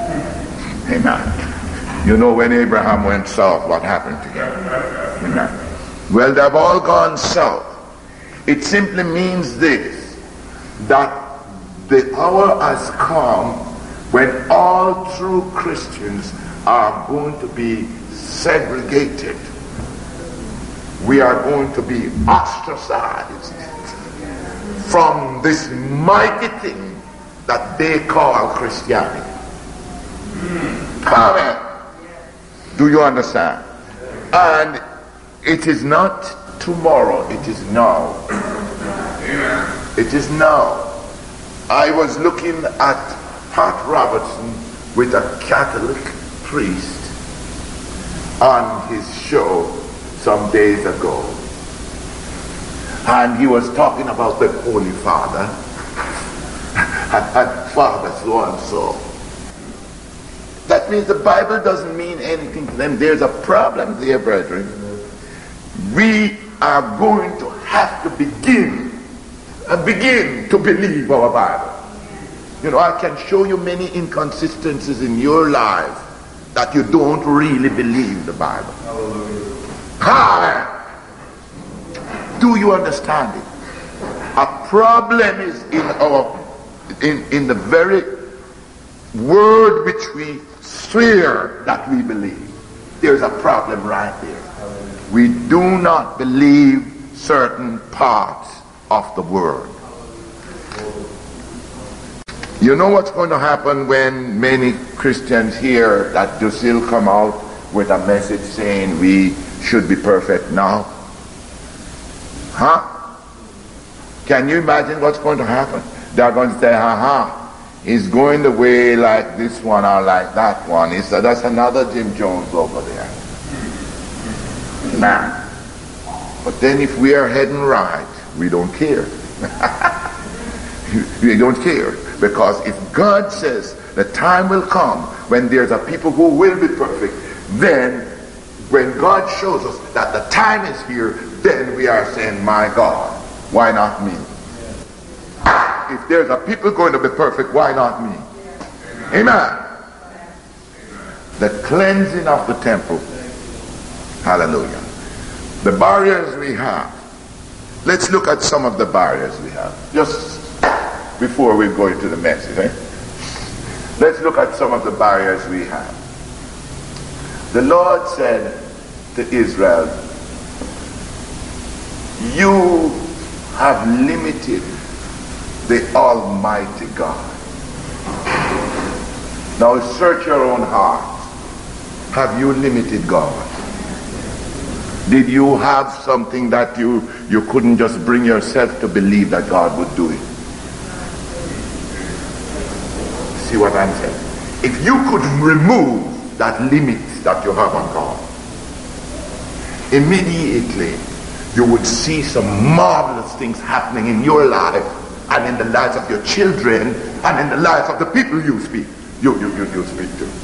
Amen. You know when Abraham went south, what happened to him? Amen. Well, they've all gone south. It simply means this, that the hour has come when all true Christians are going to be segregated. We are going to be ostracized from this mighty thing that they call Christianity. Amen. Do you understand? And it is not tomorrow, it is now. It is now. I was looking at Pat Robertson with a Catholic priest on his show some days ago. And he was talking about the Holy Father. And, and Father so and so. That means the Bible doesn't mean anything to them. There's a problem there, brethren. We are going to have to begin and begin to believe our Bible. You know, I can show you many inconsistencies in your life that you don't really believe the Bible. Hallelujah. Do you understand it? A problem is in our In, in the very word which we swear that we believe. There's a problem right there. We do not believe certain parts of the word. You know what's going to happen when many Christians hear that Dusil come out with a message saying we should be perfect now? Huh? Can you imagine what's going to happen? They're going to say, haha, he's going the way like this one or like that one. He said, that's another Jim Jones over there. Nah. But then if we are heading right, we don't care. We don't care. Because if God says the time will come when there's a people who will be perfect, then when God shows us that the time is here, then we are saying, my God, why not me? If there's a people going to be perfect, why not me? Amen. Amen. The cleansing of the temple. Hallelujah. The barriers we have. Let's look at some of the barriers we have. Just before we go into the message. Eh? Let's look at some of the barriers we have. The Lord said to Israel, you have limited the Almighty God. Now search your own heart. Have you limited God? Did you have something that you, you couldn't just bring yourself to believe that God would do it? See what I'm saying? If you could remove that limit that you have on God, immediately you would see some marvelous things happening in your life and in the lives of your children and in the lives of the people you speak. You, you, you, you speak to.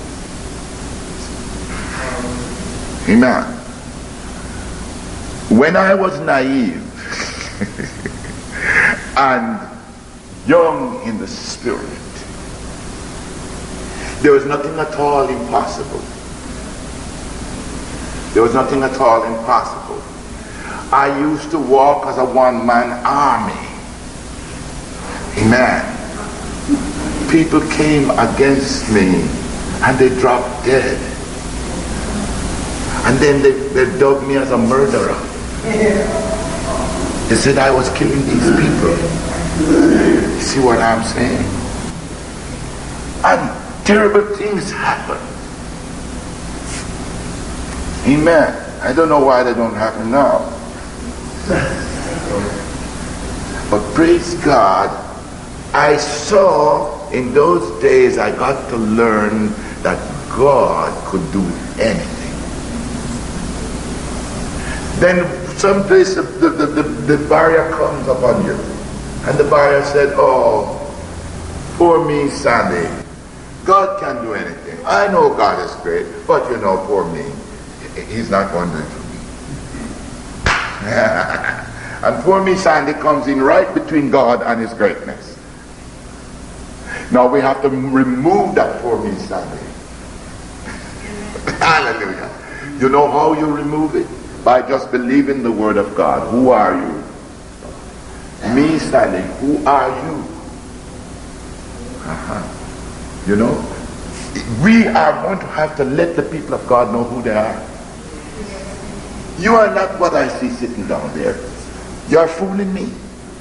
Amen. When I was naive and young in the spirit, there was nothing at all impossible. There was nothing at all impossible. I used to walk as a one-man army. Amen. People came against me and they dropped dead. And then they, they dug me as a murderer. They said I was killing these people. You see what I'm saying? And terrible things happen. Amen. I don't know why they don't happen now. But praise God, I saw in those days, I got to learn that God could do anything. Then someplace the, the, the, the barrier comes upon you. And the barrier said, oh, poor me, Sandy. God can do anything. I know God is great, but you know, poor me. He's not going to do it for me. And poor me, Sandy comes in right between God and his greatness. Now we have to remove that poor me, Sandy. Hallelujah. You know how you remove it? By just believing the word of God. Who are you? Me, Sandy, who are you? Uh-huh. You know, we are going to have to let the people of God know who they are. You are not what I see sitting down there. You are fooling me.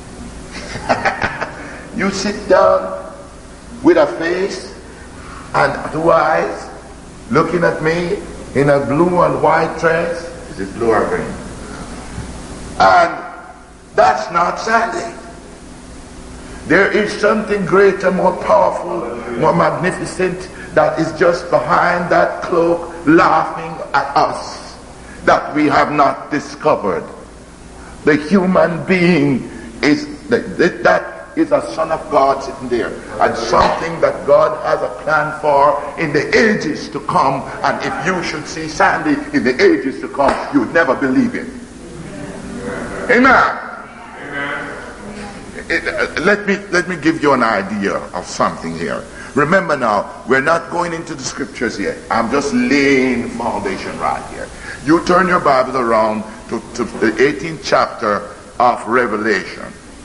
You sit down with a face and two eyes looking at me in a blue and white dress. Is it blue or green? And that's not Sandy. There is something greater, more powerful, more magnificent that is just behind that cloak laughing at us that we have not discovered. The human being is that, that is a son of God sitting there, and something that God has a plan for in the ages to come. And if you should see Sandy in the ages to come, you would never believe it. Amen. It, uh, let me let me give you an idea of something here. Remember now, we're not going into the scriptures yet. I'm just laying foundation right here. You turn your Bibles around to, to the eighteenth chapter of Revelation.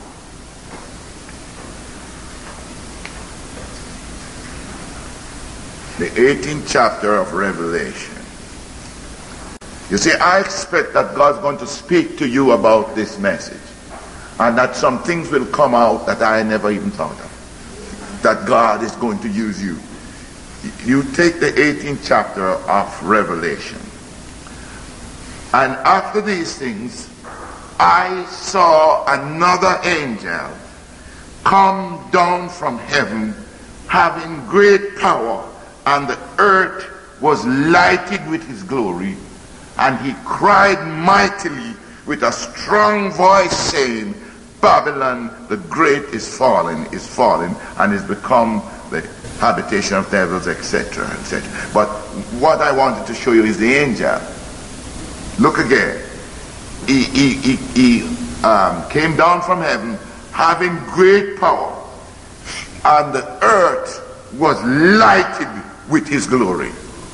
The eighteenth chapter of Revelation. You see, I expect that God's going to speak to you about this message. And that some things will come out that I never even thought of. That God is going to use you. You take the eighteenth chapter of Revelation. And after these things, I saw another angel come down from heaven, having great power, and the earth was lighted with his glory. And he cried mightily with a strong voice, saying, Babylon the great is fallen, is fallen, and is become the habitation of devils, et cetera, et cetera. But what I wanted to show you is the angel. Look again. He, he, he, he um, came down from heaven, having great power, and the earth was lighted with his glory.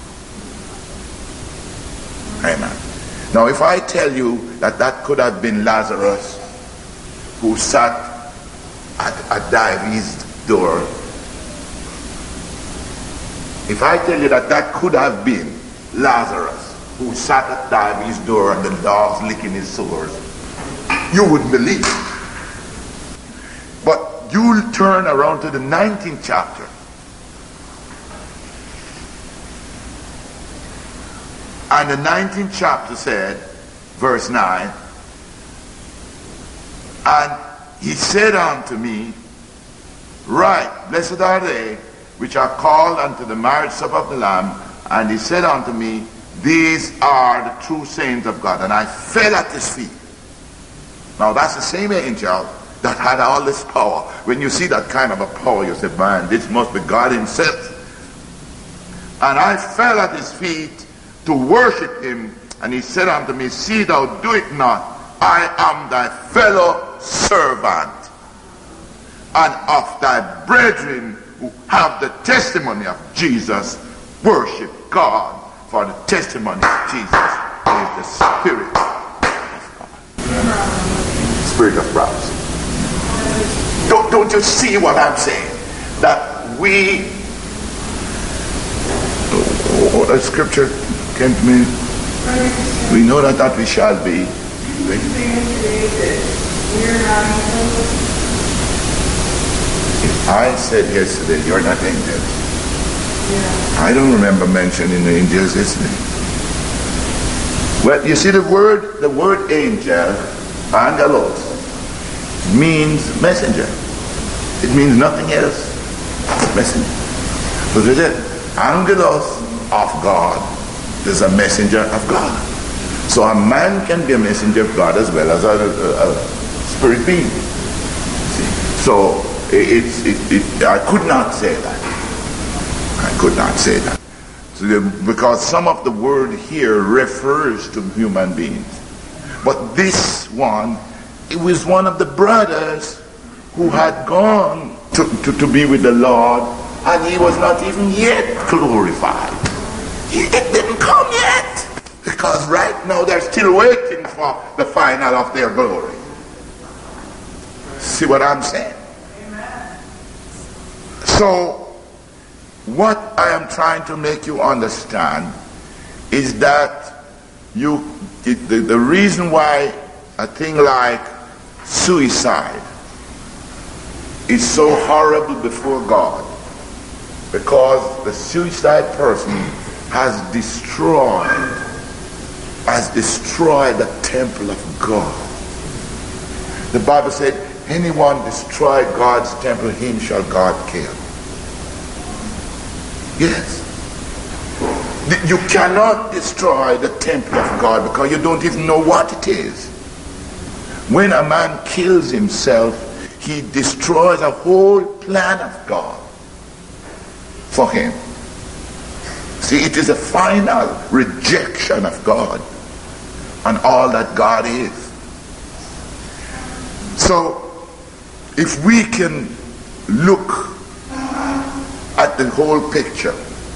Amen. Now, if I tell you that that could have been Lazarus, who sat at, at David's door, If I tell you that that could have been Lazarus, who sat at David's door and the dogs licking his sores, you wouldn't believe it. But you'll turn around to the nineteenth chapter. And the nineteenth chapter said, verse nine, and he said unto me, right, blessed are they which are called unto the marriage supper of the Lamb. And he said unto me, these are the true saints of God. And I fell at his feet. Now that's the same angel that had all this power. When you see that kind of a power, you say, man, this must be God himself. And I fell at his feet to worship him. And he said unto me, see thou do it not. I am thy fellow servant and of thy brethren who have the testimony of Jesus. Worship God, for the testimony of Jesus is the Spirit of God. Spirit of prophecy. Don't, don't you see what I'm saying? That we, oh, that scripture came to me. We know that that we shall be. I said yesterday, you're not angels. Yeah. I don't remember mentioning the angels yesterday. Well, you see the word, the word angel, angelos, means messenger. It means nothing else. Messenger. So they said, angelos of God is a messenger of God. So a man can be a messenger of God as well as a, a, a spirit being. See? So It's, it, it, I could not say that. I could not say that. So the, because some of the word here refers to human beings. But this one, it was one of the brothers who had gone to, to, to be with the Lord, and he was not even yet glorified. He, it didn't come yet. Because right now they're still waiting for the final of their glory. See what I'm saying? So, what I am trying to make you understand is that you, it, the, the reason why a thing like suicide is so horrible before God, because the suicide person has destroyed, has destroyed the temple of God. The Bible said, anyone destroy God's temple, him shall God kill. Yes. You cannot destroy the temple of God because you don't even know what it is. When a man kills himself, he destroys a whole plan of God for him. See, it is a final rejection of God and all that God is. So, if we can look at the whole picture,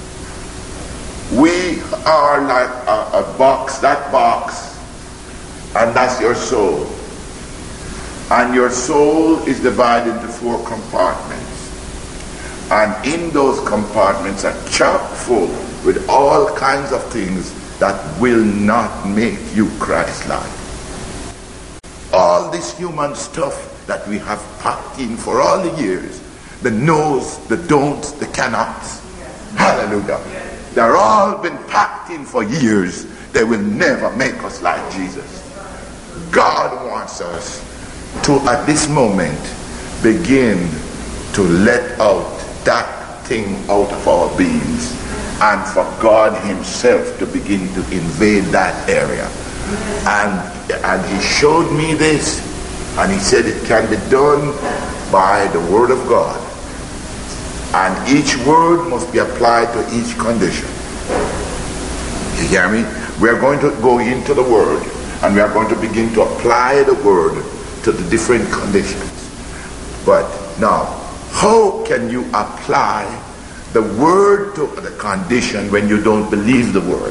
we are like a, a box, that box, and that's your soul. And your soul is divided into four compartments. And in those compartments are chock full with all kinds of things that will not make you Christ-like. All this human stuff that we have packed in for all the years, the no's, the don'ts, the cannots. Hallelujah. They're all been packed in for years. They will never make us like Jesus. God wants us to, at this moment, begin to let out that thing out of our beings, and for God himself to begin to invade that area. And, and he showed me this, and he said it can be done by the word of God. And each word must be applied to each condition. You hear me? We are going to go into the word, and we are going to begin to apply the word to the different conditions. But now, how can you apply the word to the condition when you don't believe the word?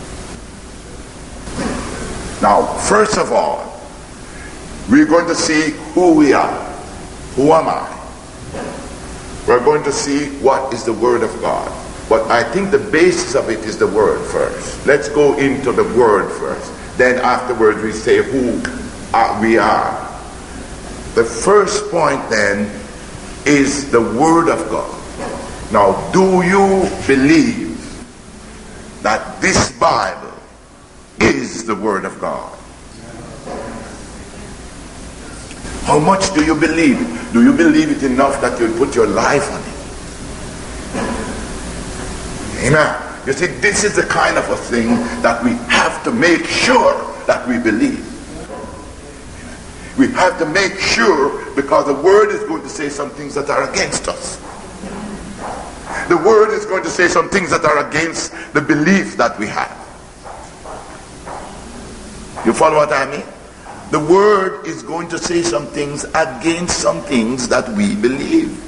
Now, first of all, we're going to see who we are. Who am I? We're going to see what is the word of God. But I think the basis of it is the word first. Let's go into the word first. Then afterwards we say who are, we are. The first point then is the word of God. Now, do you believe that this Bible is the word of God? How much do you believe it? Do you believe it enough that you'll put your life on it? Amen. You see, this is the kind of a thing that we have to make sure that we believe. We have to make sure, because the word is going to say some things that are against us. The word is going to say some things that are against the belief that we have. You follow what I mean? The word is going to say some things against some things that we believe.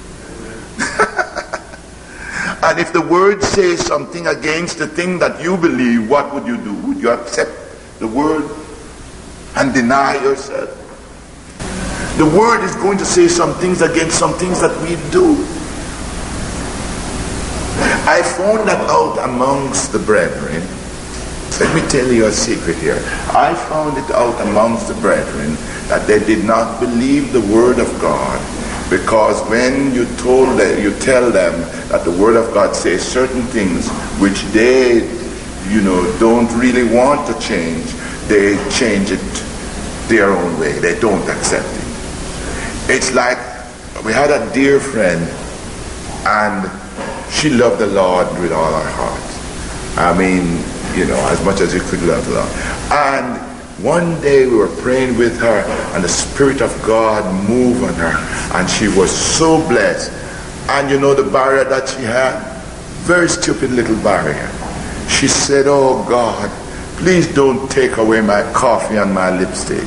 And if the word says something against the thing that you believe, what would you do? Would you accept the word and deny yourself? The word is going to say some things against some things that we do. I found that out amongst the brethren. Let me tell you a secret here. I found it out amongst the brethren that they did not believe the word of God, because when you told them, you tell them that the word of God says certain things which they, you know, don't really want to change, they change it their own way. They don't accept it. It's like we had a dear friend, and she loved the Lord with all her heart. I mean, you know, as much as you could love the Lord. And one day we were praying with her, and the Spirit of God moved on her, and she was so blessed. And you know the barrier that she had? Very stupid little barrier. She said, "Oh God, please don't take away my coffee and my lipstick."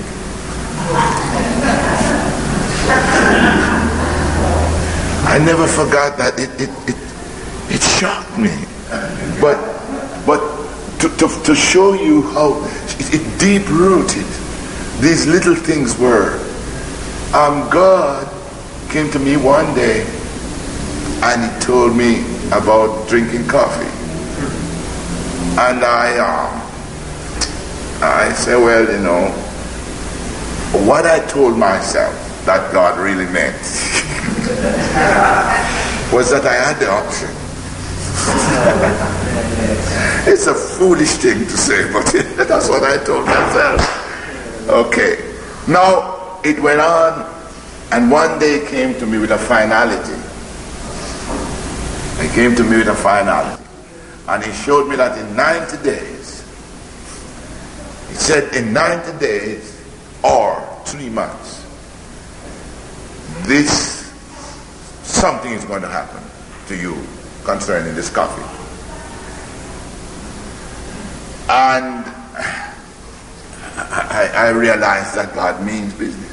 I never forgot that. It it it, it shocked me. But but to, to, to show you how it, it deep-rooted these little things were. Um, God came to me one day and he told me about drinking coffee. And I um, I said, well, you know, what I told myself that God really meant was that I had the option. It's a foolish thing to say, but that's what I told myself. Okay. Now, it went on, and one day it came to me with a finality. He came to me with a finality. And he showed me that in ninety days, he said in ninety days or three months, this, something is going to happen to you concerning this coffee. And I, I realized that God means business.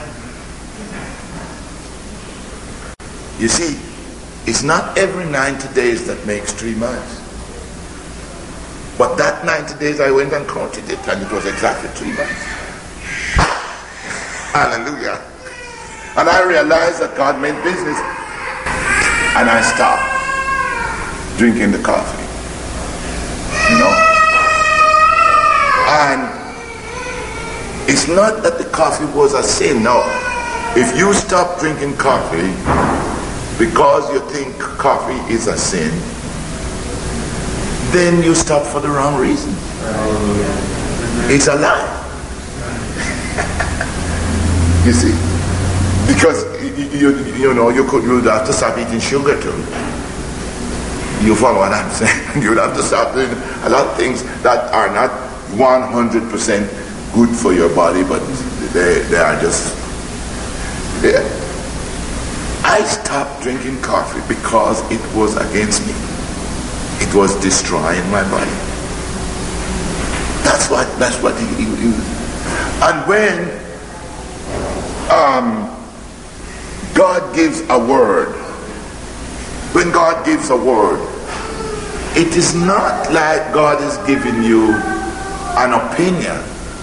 You see, it's not every ninety days that makes three months. But that ninety days I went and counted it, and it was exactly three months. Hallelujah. And I realized that God meant business. And I stopped drinking the coffee. You know? And it's not that the coffee was a sin. No. If you stop drinking coffee because you think coffee is a sin, then you stop for the wrong reason. It's a lie. You see? Because you, you, you know, you could you would have to stop eating sugar too. You follow what I'm saying? You would have to stop doing a lot of things that are not one hundred percent good for your body, but they, they are just there. I stopped drinking coffee because it was against me. It was destroying my body. That's what that's what he, he, he and when um God gives a word, when God gives a word, it is not like God is giving you an opinion,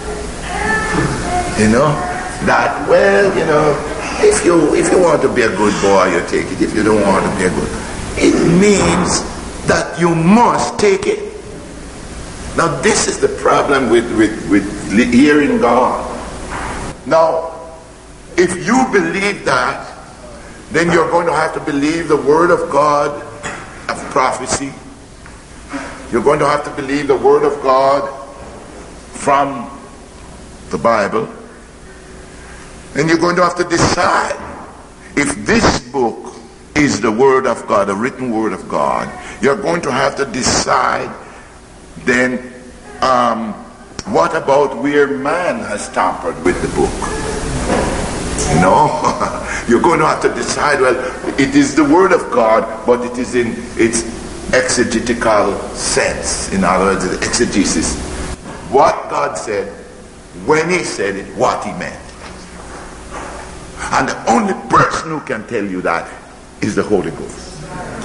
you know, that, well, you know, if you if you want to be a good boy, you take it. If you don't want to be a good, it means that you must take it. Now this is the problem with, with, with hearing God. Now, if you believe that, then you're going to have to believe the word of God of prophecy. You're going to have to believe the word of God from the Bible. And you're going to have to decide if this book is the word of God, the written word of God. You're going to have to decide then um, what about where man has tampered with the book? You know, you're going to have to decide, well, it is the word of God, but it is in its exegetical sense. In other words, exegesis. What God said, when he said it, what he meant. And the only person who can tell you that is the Holy Ghost.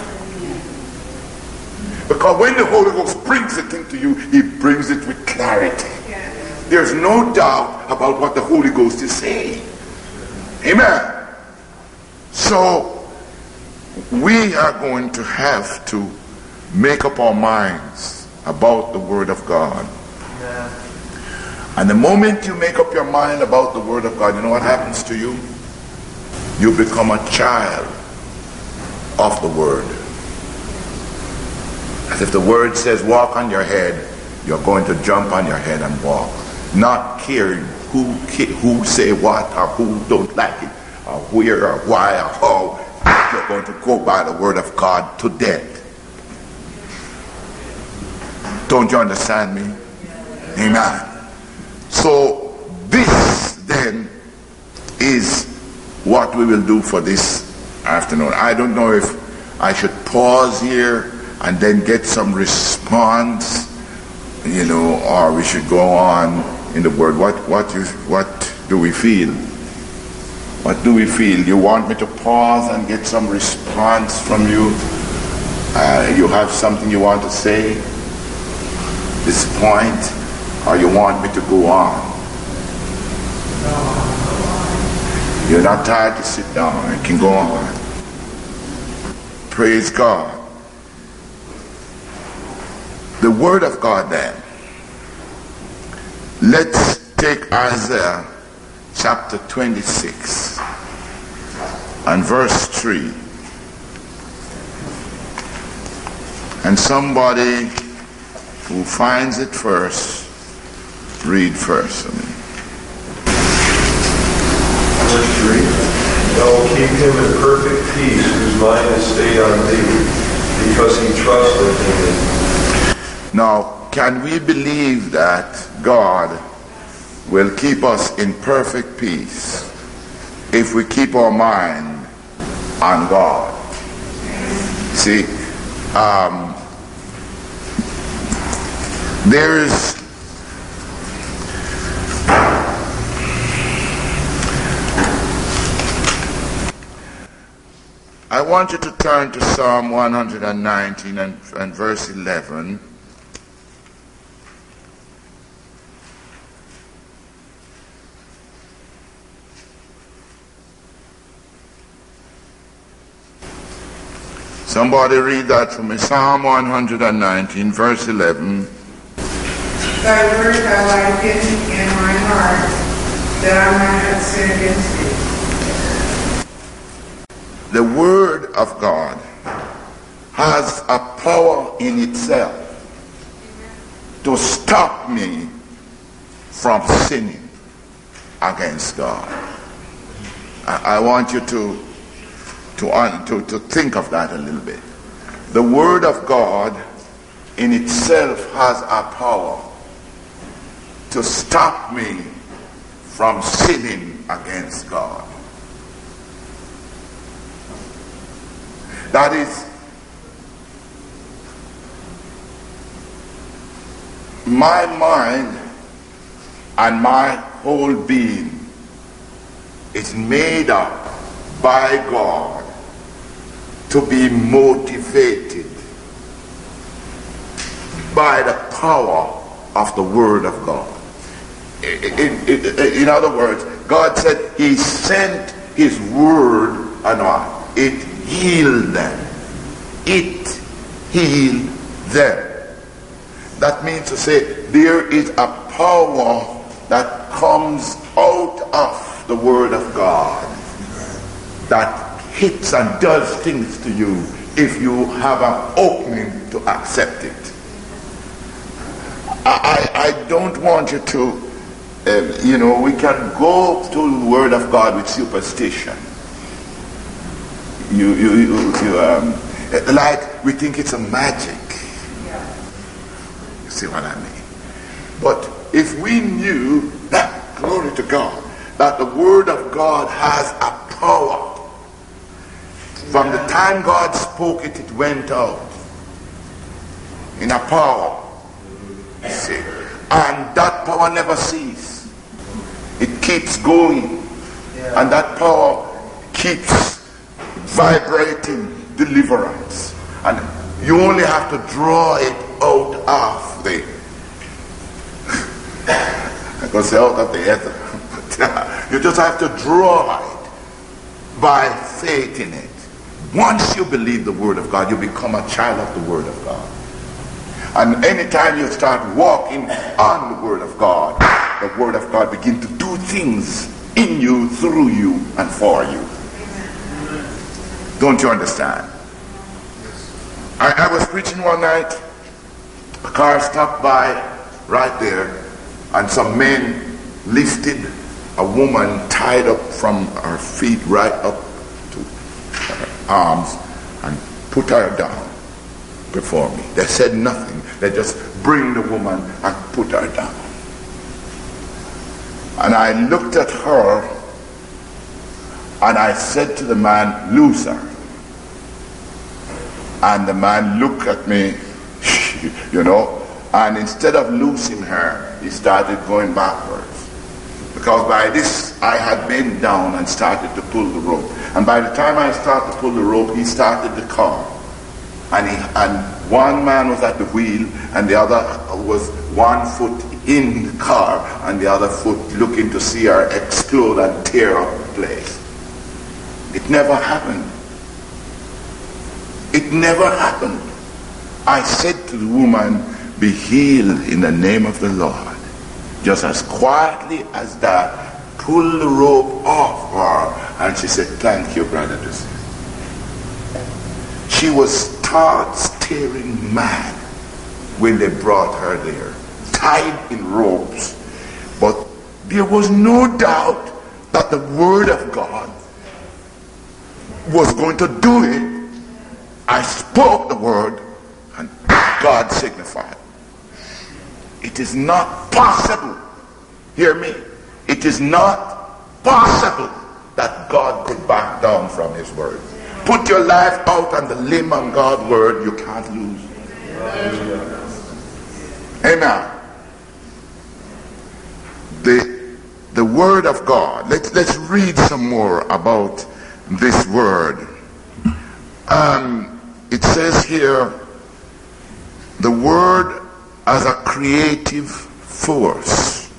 Because when the Holy Ghost brings a thing to you, he brings it with clarity. There's no doubt about what the Holy Ghost is saying. Amen. So we are going to have to make up our minds about the Word of God. And the moment you make up your mind about the Word of God, you know what happens to you? You become a child of the Word. As if the Word says walk on your head, you're going to jump on your head and walk, not caring who who say what or who don't like it or where or why or how. You're going to go by the Word of God to death. Don't you understand me? Amen. So this then is what we will do for this afternoon. I don't know if I should pause here and then get some response, you know, or we should go on in the word. What what you what do we feel? What do we feel? You want me to pause and get some response from you? Uh, you have something you want to say? This point? Or you want me to go on? You're not tired to sit down. I can go on. Praise God. The Word of God then. Let's take Isaiah chapter twenty-six and verse three. And somebody who finds it first, read first. I mean. Verse three. Thou will keep him in perfect peace whose mind is stayed on thee, because he trusteth in thee. Now, can we believe that God will keep us in perfect peace if we keep our mind on God? See, um, there is I want you to turn to Psalm one hundred nineteen and, and verse eleven. Somebody read that for me. Psalm one hundred nineteen, verse eleven. Thy word have I hidden in my heart, that I might not sin against thee. The Word of God has a power in itself to stop me from sinning against God. I, I want you to To, un, to, to think of that a little bit. The Word of God in itself has a power to stop me from sinning against God. That is, my mind and my whole being is made up by God to be motivated by the power of the Word of God. In, in, in other words, God said he sent his Word and what? It healed them. It heal them. That means to say there is a power that comes out of the Word of God that hits and does things to you if you have an opening to accept it. I, I, I don't want you to, uh, you know, we can go to the Word of God with superstition. You, you, you, you um, like we think it's a magic. You see what I mean? But if we knew that, glory to God, that the Word of God has a power. From the time God spoke it, it went out in a power. You see? And that power never ceases. It keeps going. And that power keeps vibrating deliverance. And you only have to draw it out of the I can say out of the ether. You just have to draw it by faith in it. Once you believe the Word of God, you become a child of the Word of God. And anytime you start walking on the Word of God, the Word of God begins to do things in you, through you, and for you. Don't you understand? I, I was preaching one night. A car stopped by right there, and some men lifted a woman tied up from her feet right up to her arms and put her down before me. They said nothing. They just bring the woman and put her down. And I looked at her and I said to the man, loose her. And the man looked at me, you know, and instead of loosing her, he started going backwards. Because by this, I had bent down and started to pull the rope. And by the time I started to pull the rope, he started the car. And, he, and one man was at the wheel, and the other was one foot in the car, and the other foot looking to see her explode and tear up the place. It never happened. It never happened. I said to the woman, be healed in the name of the Lord. Just as quietly as that, pull the rope off her. And she said, thank you, brother. She was start staring mad when they brought her there, tied in ropes. But there was no doubt that the Word of God was going to do it. I spoke the word and God signified. It is not possible, hear me, it is not possible that God could back down from his word. Put your life out on the limb on God's word, you can't lose. Amen. The, the word of God. Let's, let's read some more about this word. Um, it says here, the word as a creative force.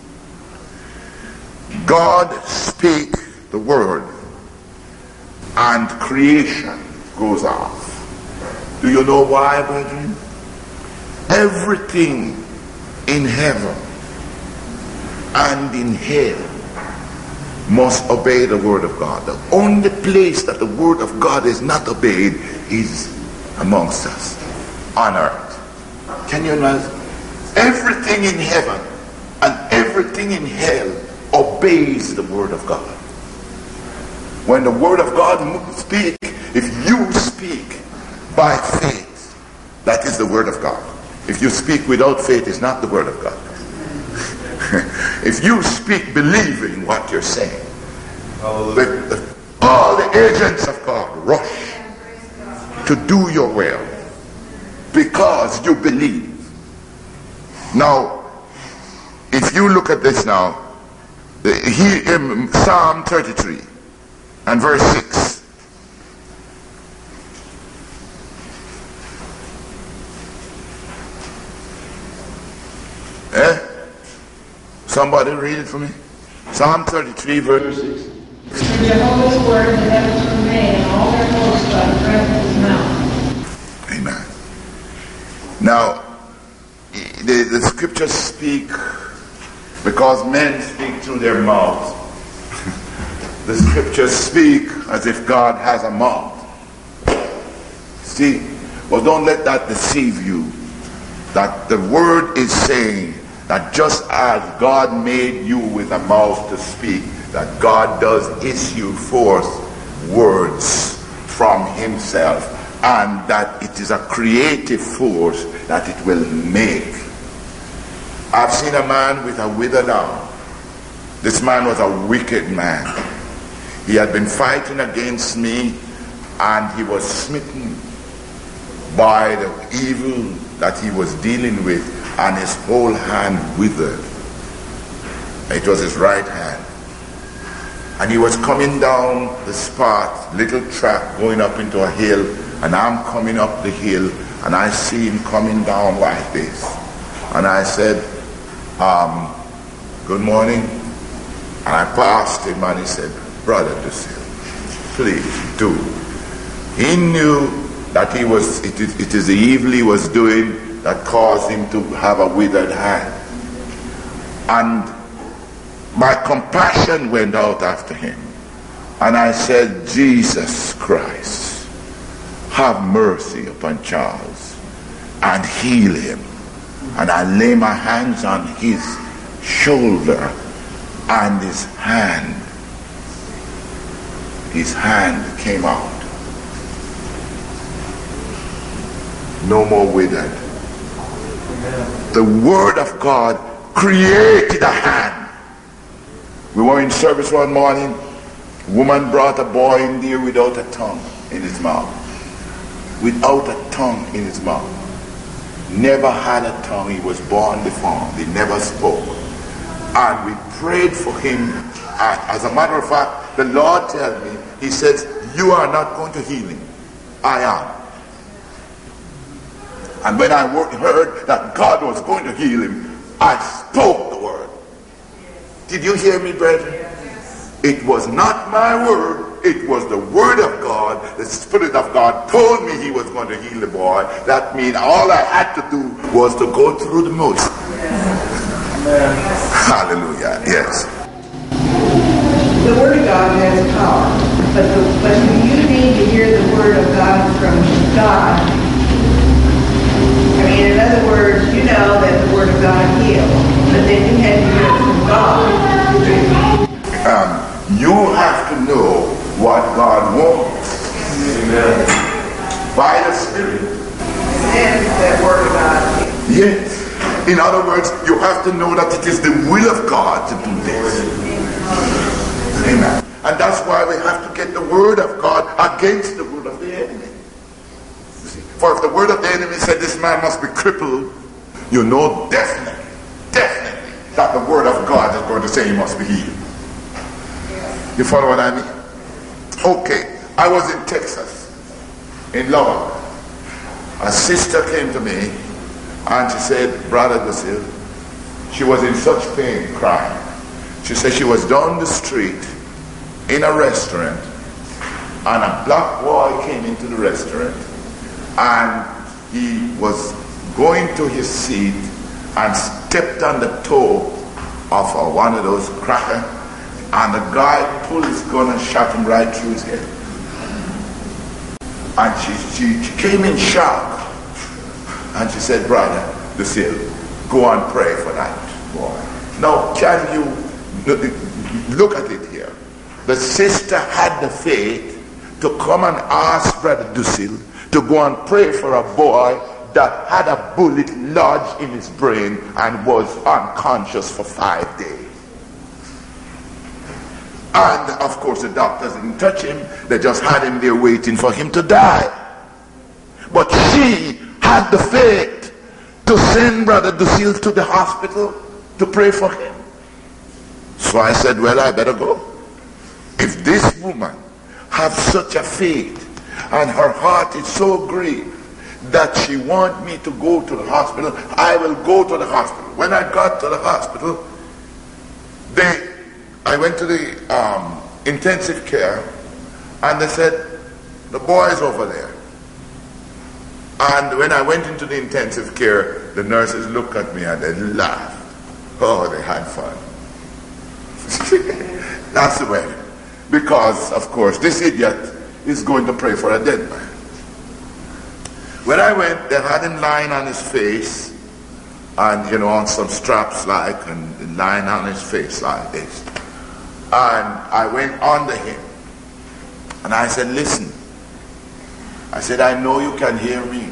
God speak the word and creation goes off. Do you know why, brethren? Everything in heaven and in hell must obey the word of God. The only place that the word of God is not obeyed is amongst us on earth. Can you imagine? Everything in heaven and everything in hell obeys the word of God. When the word of God speak, if you speak by faith, that is the word of God. If you speak without faith, it's not the word of God. If you speak believing what you're saying, the, the, all the agents of God rush to do your will because you believe. Now, if you look at this now, he in Psalm thirty-three and verse six. Eh? Somebody read it for me. Psalm thirty-three verse six. For Jehovah's word in the heavens were made, and all their hosts by the breath of his mouth. Amen. Now, the, the scriptures speak because men speak through their mouths. The scriptures speak as if God has a mouth. See, well, don't let that deceive you. That the word is saying that just as God made you with a mouth to speak, that God does issue forth words from himself, and that it is a creative force that it will make. I've seen a man with a withered arm. This man was a wicked man. He had been fighting against me, and he was smitten by the evil that he was dealing with, and his whole hand withered. It was his right hand. And he was coming down the spot, little track going up into a hill, and I'm coming up the hill, and I see him coming down like this. And I said, um, good morning. And I passed him, and he said, Brother Dusil, please do. He knew that he was, it is, it is the evil he was doing that caused him to have a withered hand. And my compassion went out after him. And I said, Jesus Christ, have mercy upon Charles and heal him. And I lay my hands on his shoulder and his hand. His hand came out. No more withered. The word of God created a hand. We were in service one morning. A woman brought a boy in there without a tongue in his mouth. Without a tongue in his mouth. Never had a tongue. He was born deformed. He never spoke. And we prayed for him. And as a matter of fact, the Lord tells me, he says, you are not going to heal him. I am. And when I heard that God was going to heal him, I spoke the word. Did you hear me, brethren? It was not my word. It was the word of God. The Spirit of God told me he was going to heal the boy. That means all I had to do was to go through the motion. Hallelujah. Yes. The word of God has power. But, the, but you need to hear the word of God from God. I mean, in other words, you know that the word of God heals, but then you had to hear it from God. Um, you have to know what God wants. Amen. By the Spirit. And that word of God heals. Yes. In other words, you have to know that it is the will of God to do this. Amen. And that's why we have to get the word of God against the word of the enemy. For if the word of the enemy said this man must be crippled, you know definitely, definitely that the word of God is going to say he must be healed. You follow what I mean? Okay, I was in Texas, in Lubbock. A sister came to me and she said, Brother Dusil, she was in such pain, crying. She said she was down the street in a restaurant, and a black boy came into the restaurant, and he was going to his seat and stepped on the toe of a, one of those crackers, and the guy pulled his gun and shot him right through his head. And she, she, she came in shock, and she said, Brother Dusil, go and pray for that boy. Now, can you look at it here? The sister had the faith to come and ask Brother Dusil to go and pray for a boy that had a bullet lodged in his brain and was unconscious for five days. And of course the doctors didn't touch him. They just had him there waiting for him to die. But she had the faith to send Brother Dusil to the hospital to pray for him. So I said, well, I better go. If this woman have such a faith and her heart is so grieved that she wants me to go to the hospital, I will go to the hospital. When I got to the hospital, they, I went to the um, intensive care, and they said, the boy is over there. And when I went into the intensive care, the nurses looked at me and they laughed. Oh, they had fun. That's the way. Because, of course, this idiot is going to pray for a dead man. When I went, they had him lying on his face, and, you know, on some straps like, and lying on his face like this. And I went under him, and I said, listen. I said, I know you can hear me.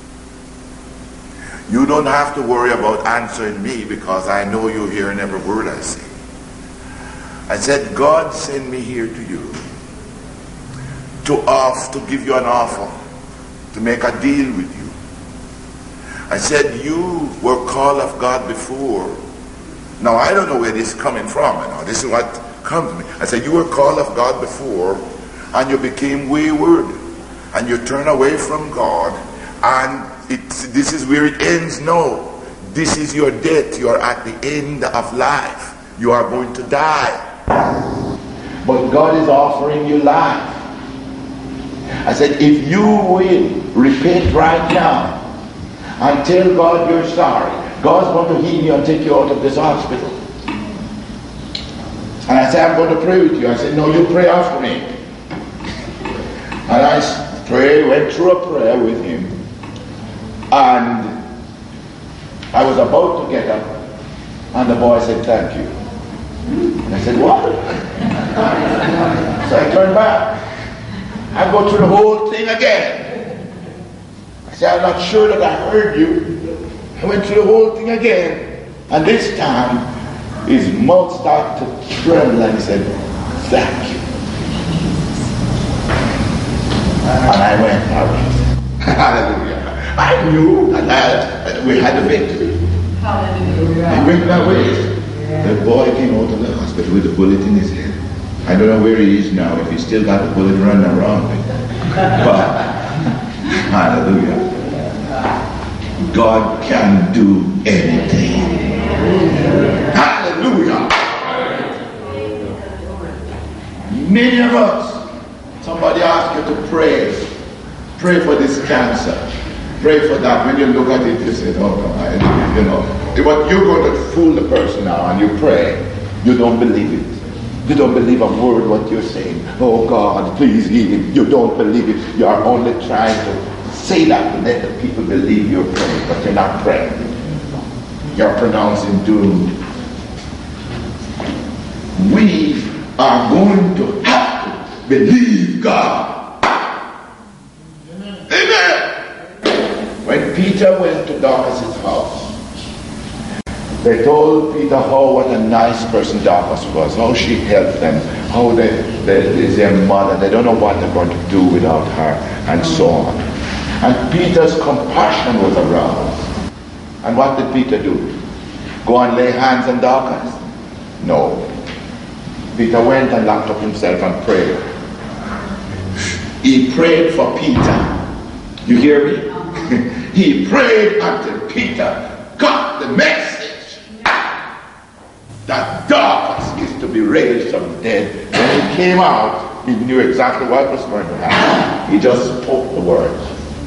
You don't have to worry about answering me, because I know you're hearing every word I say. I said, God sent me here to you to off to give you an offer, to make a deal with you. I said, you were called of God before. Now, I don't know where this is coming from. You know, this is what comes to me. I said, you were called of God before, and you became wayward, and you turned away from God, and it's, this is where it ends now. This is your death. You are at the end of life. You are going to die. But God is offering you life. I said, if you will repent right now and tell God you're sorry, God's going to heal you and take you out of this hospital. And I said, I'm going to pray with you. I said, no, you pray after me. And I prayed, went through a prayer with him. And I was about to get up, and the boy said, thank you. And I said, what? So I turned back. I go through the whole thing again. I said, I'm not sure that I heard you. I went through the whole thing again. And this time, his mouth started to tremble, and he said, thank you. And I went, all right. Hallelujah. I knew that we had a victory. Hallelujah. He went that way. The boy came out of the hospital with a bullet in his head. I don't know where he is now, if he still got the bullet running around with him. But, hallelujah. God can do anything. Hallelujah. Many of us, somebody asked you to pray. Pray for this cancer. Pray for that. When you look at it, you say, oh, no, I, you know. But you're going to fool the person now, and you pray. You don't believe it. You don't believe a word what you're saying. Oh, God, please heal him. You don't believe it. You are only trying to say that to let the people believe you're praying, but you're not praying. You're pronouncing doom. We are going to have to believe God. Amen. When Peter went to Dorcas' house, they told Peter how what a nice person Dorcas was, how she helped them, how they, they, they, their mother, they don't know what they're going to do without her, and so on. And Peter's compassion was aroused. And what did Peter do? Go and lay hands on Dorcas? No. Peter went and locked up himself and prayed. He prayed for Peter. You hear me? He prayed until Peter got the message that Dorcas is to be raised from the dead. When he came out, he knew exactly what was going to happen. He just spoke the words.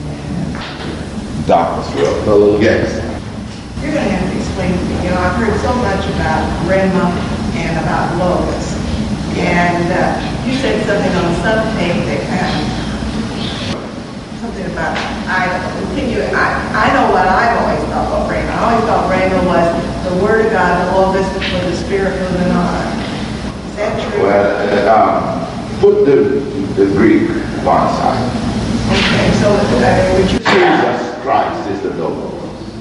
Dorcas will. Yes. You're going to have to explain to me. You know, I've heard so much about Rhema and about Logos. And uh, you said something on the subtape that kind of something about idol. Can you, I, I know what I've always thought about Rhema. I always thought Rhema was the Word of God, the Logos, with the Spirit moving on. Is that true? Well, uh, um, put the, the Greek one side. Okay, so uh, would you Jesus Christ is the Logos.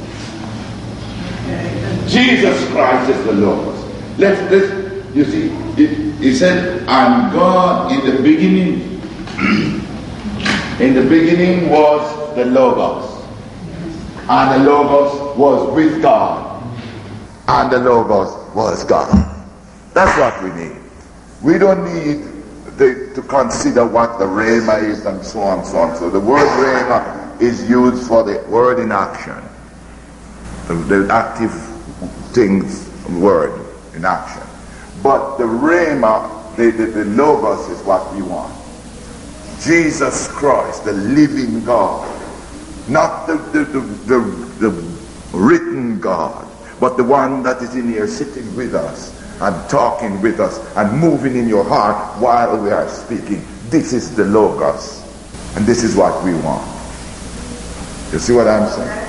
Okay. Jesus Christ is the Logos. Let's, let's, you see, it, he said, and God in the beginning, in the beginning was the Logos. And the Logos was with God. And the Logos was God. That's what we need. We don't need the, to consider what the Rhema is and so on and so on. So the word Rhema is used for the word in action. The, the active things, word in action. But the Rhema, the, the, the Logos is what we want. Jesus Christ, the living God, Not the, the, the, the, the written God, but the one that is in here sitting with us and talking with us and moving in your heart while we are speaking. This is the Logos. And this is what we want. You see what I'm saying?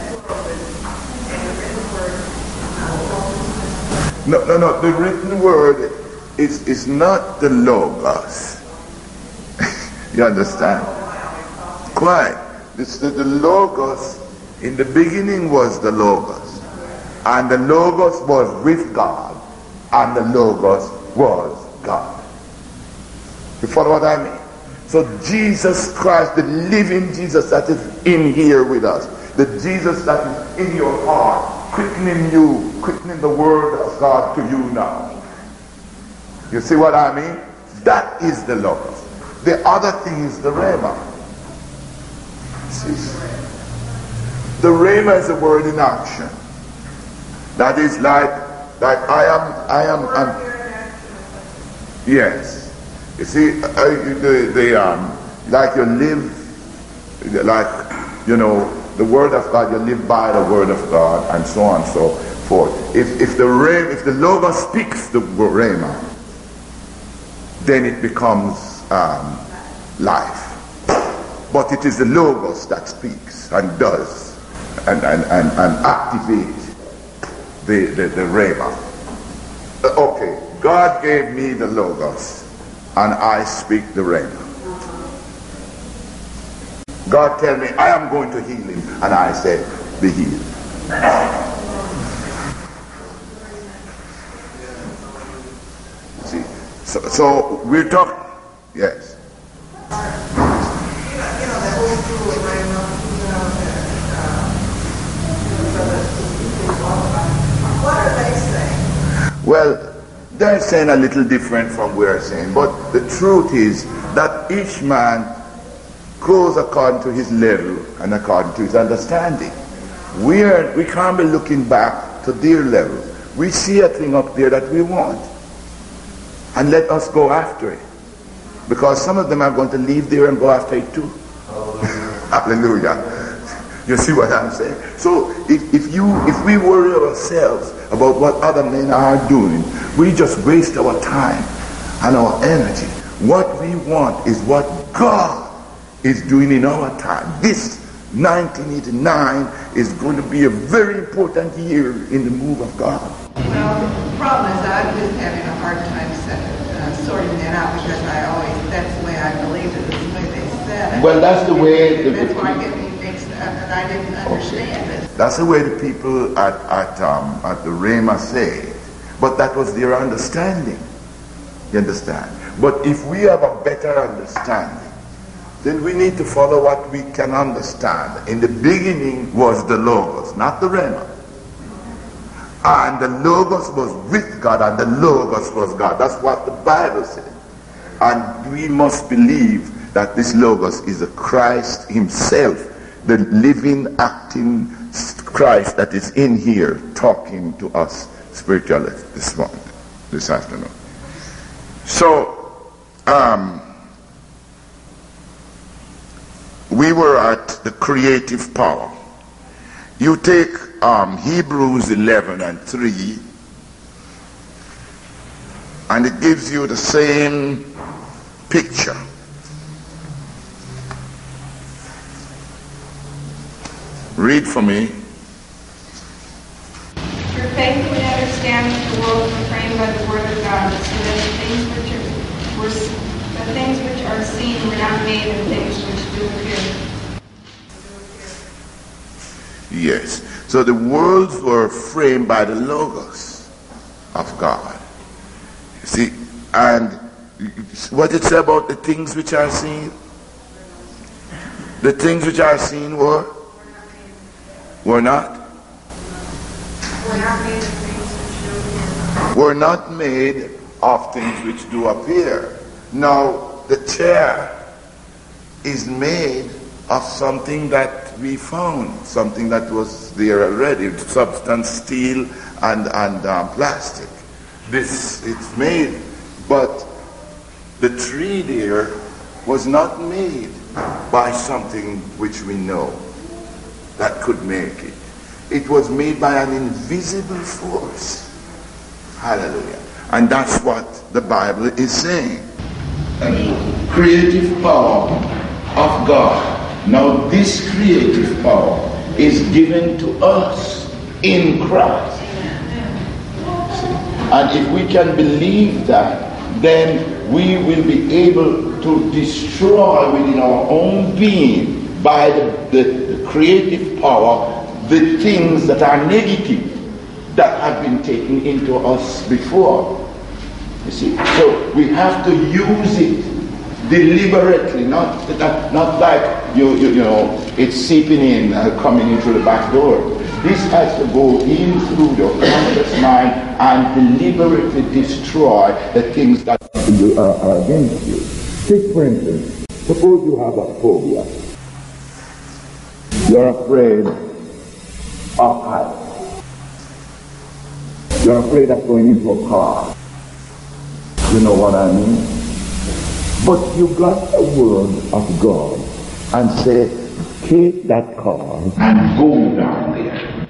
No, no, no. The written word is, is not the Logos. You understand? Quite. This, the, the Logos, in the beginning was the Logos. And the Logos was with God. And the Logos was God. You follow what I mean? So Jesus Christ, the living Jesus that is in here with us, the Jesus that is in your heart, quickening you, quickening the word of God to you now. You see what I mean? That is the Logos. The other thing is the Rhema. See? The Rhema is a word in action. That is like, like I am, I am, I'm, yes. You see, uh, the, the, um, like you live, like, you know, the word of God, you live by the word of God, and so on and so forth. If, if, the, if the Logos speaks the Rhema, then it becomes um, life. But it is the Logos that speaks and does and, and, and, and activates the, the, the Rhema. Uh, okay, God gave me the Logos and I speak the Rhema. God tell me I am going to heal him and I say, be healed. See, so, so we're talking, yes. You know, the whole school of Rhema, you know, that, uh, what are they saying? Well, they're saying a little different from what we're saying, but the truth is that each man goes according to his level and according to his understanding. We are, we can't be looking back to their level. We see a thing up there that we want, and let us go after it, because some of them are going to leave there and go after it too. Hallelujah. You see what I'm saying? So if, if you if we worry ourselves about what other men are doing, we just waste our time and our energy. What we want is what God is doing in our time. This nineteen eighty-nine is going to be a very important year in the move of God. Well, the problem is I'm just having a hard time set, uh, sorting that out, because I always, that's the way I believed it, the way they said it. Well, that's the way the, That's why I get me mixed up, and I didn't understand it. That's the way the people at at um, at the Rhema say it. But that was their understanding. You understand? But if we have a better understanding, then we need to follow what we can understand. In the beginning was the Logos, not the Rhema. And the Logos was with God, and the Logos was God. That's what the Bible said. And we must believe that this Logos is a Christ himself, the living, acting Christ that is in here talking to us spiritually this morning, this afternoon. So, um, we were at the creative power. You take um, Hebrews eleven and three, and it gives you the same picture. Read for me. For faith would understand that the world was framed by the word of God, so that the things which are, were the things which are seen were not made of things which do appear. Yes. So the worlds were framed by the Logos of God. You see, and what it says about the things which are seen? The things which are seen were? Were not? Were not made of things which do appear. Were not made of things which do appear. Now, the chair is made of something that we found, something that was there already, substance, steel, and, and um, plastic. This, it's made, but the tree there was not made by something which we know. that could make it. It was made by an invisible force. Hallelujah. And that's what the Bible is saying. The creative power of God. Now this creative power is given to us in Christ. And if we can believe that, then we will be able to destroy within our own being, by the, the, the creative power, the things that are negative that have been taken into us before. You see, so we have to use it deliberately, not not, not like you, you you know it's seeping in, uh, coming in through the back door. This has to go in through your conscious mind and deliberately destroy the things that are, are against you. Take for instance, suppose you have a phobia. You're afraid of heights. You're afraid of going into a car. You know what I mean? But you got the word of God and say, take that car and go down there.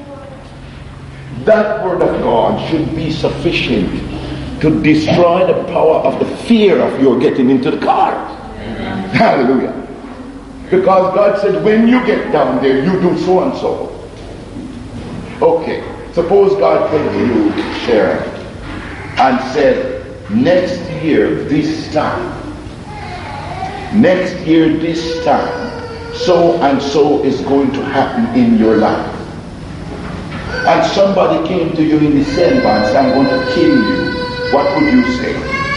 That word of God should be sufficient to destroy the power of the fear of your getting into the car. Hallelujah. Because God said, when you get down there, you do so and so. Okay, suppose God came to you, Sharon, and said, next year, this time, next year, this time, so and so is going to happen in your life. And somebody came to you in December and said, I'm going to kill you. What would you say?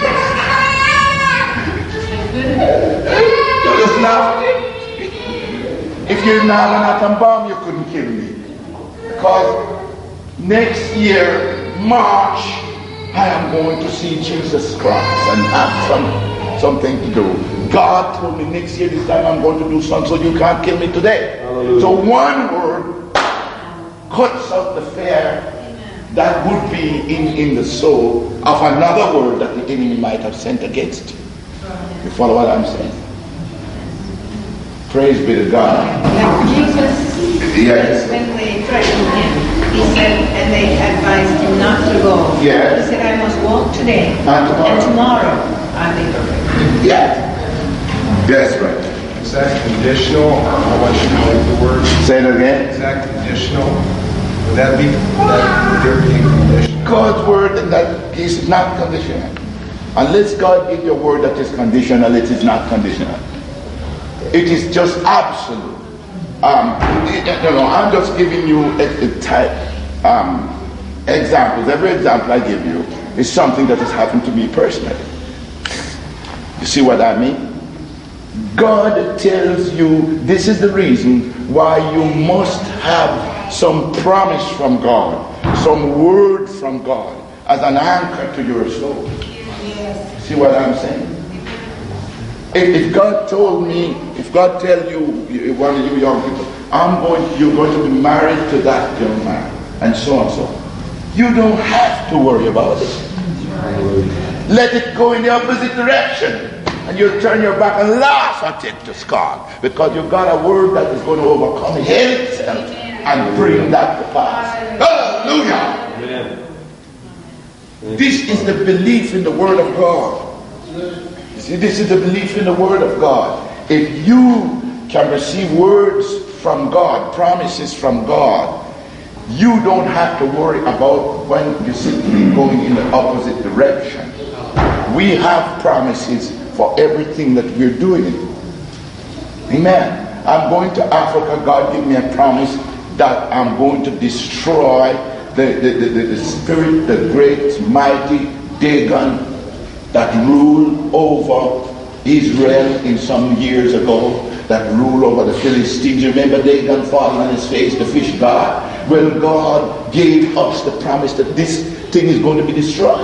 You just laugh. If you're not an atom bomb, you couldn't kill me. Because next year, March, I am going to see Jesus Christ and have some, something to do. God told me next year, this time I'm going to do something, so you can't kill me today. Hallelujah. So one word cuts out the fear that would be in, in the soul of another word that the enemy might have sent against you. You follow what I'm saying? Praise be to God. Now Jesus, yes. when they threatened him, he said, and they advised him not to go. Yes. He said, I must walk today, And tomorrow, and tomorrow I'll be perfect. Yeah. That's right. Is that conditional, or how much you like the word? Say it again. Is that conditional? Would that be, would that, would there be a condition? God's word in that case is not conditional. Unless God gives you a word that is conditional, it is not conditional. It is just absolute. Um, it, you know, I'm just giving you a, a type um, examples. Every example I give you is something that has happened to me personally. You see what I mean? God tells you this is the reason why you must have some promise from God, some word from God as an anchor to your soul. Yes. See what I'm saying? If, if God told me, if God tell you, one of you young people, I'm going, you're going to be married to that young man, and so and so, you don't have to worry about it. Let it go in the opposite direction. And you'll turn your back and laugh at it to scorn, because you've got a word that is going to overcome hell itself and bring that to pass. Hallelujah! Amen. This is the belief in the Word of God. You see, this is the belief in the Word of God. If you can receive words from God, promises from God, you don't have to worry about when you simply going in the opposite direction. We have promises for everything that we're doing. Amen. I'm going to Africa. God gave me a promise that I'm going to destroy the, the, the, the, the spirit, the great mighty Dagon that ruled over Israel in some years ago, that ruled over the Philistines. Remember Dagon falling on his face, the fish god? Well, God gave us the promise that this thing is going to be destroyed.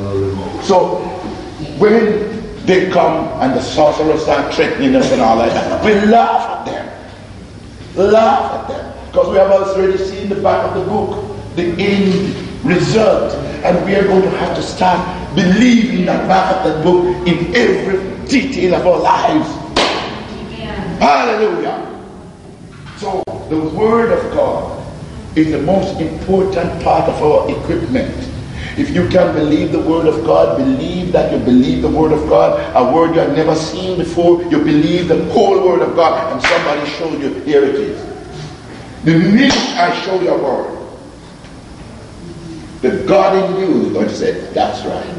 So when they come and the sorcerers start threatening us and all like that, we laugh at them. Laugh at them. Because we have already seen the back of the book, the end result. And we are going to have to start believing that back of that book in every detail of our lives. Amen. Hallelujah. So the Word of God is the most important part of our equipment. If you can believe the Word of God, believe that you believe the Word of God, a word you have never seen before, you believe the whole Word of God, and somebody showed you, here it is. The minute I show you a word, the God in you is going to say, that's right.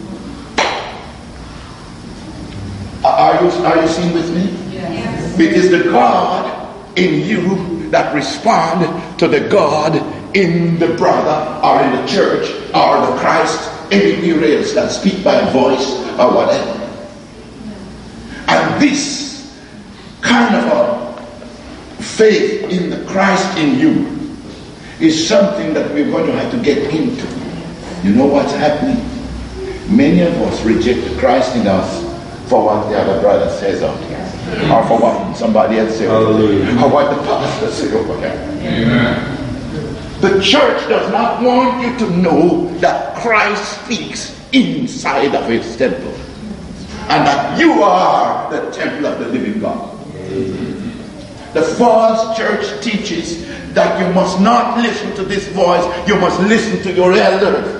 Are you, are you seeing with me? Yes. It is the God in you that respond to the God in the brother or in the church or the Christ anywhere else that speak by voice or whatever. And this kind of a faith in the Christ in you is something that we're going to have to get into. You know what's happening? Many of us reject the Christ in us for what the other brother says out here, or for what somebody else says, or what the pastor says over here. Amen. The church does not want you to know that Christ speaks inside of his temple, and that you are the temple of the living God. The false church teaches that you must not listen to this voice, you must listen to your elders.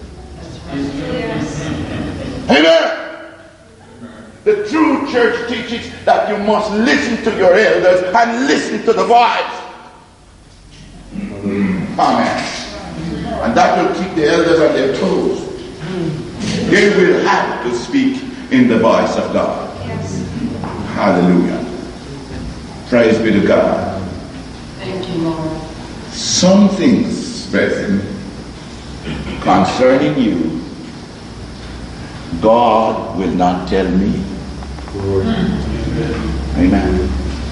Amen. The true church teaches that you must listen to your elders and listen to the voice. Amen. And that will keep the elders on their toes. They will have to speak in the voice of God. Yes. Hallelujah. Praise be to God. Thank you, Lord. Some things, brethren, concerning you, God will not tell me. Amen.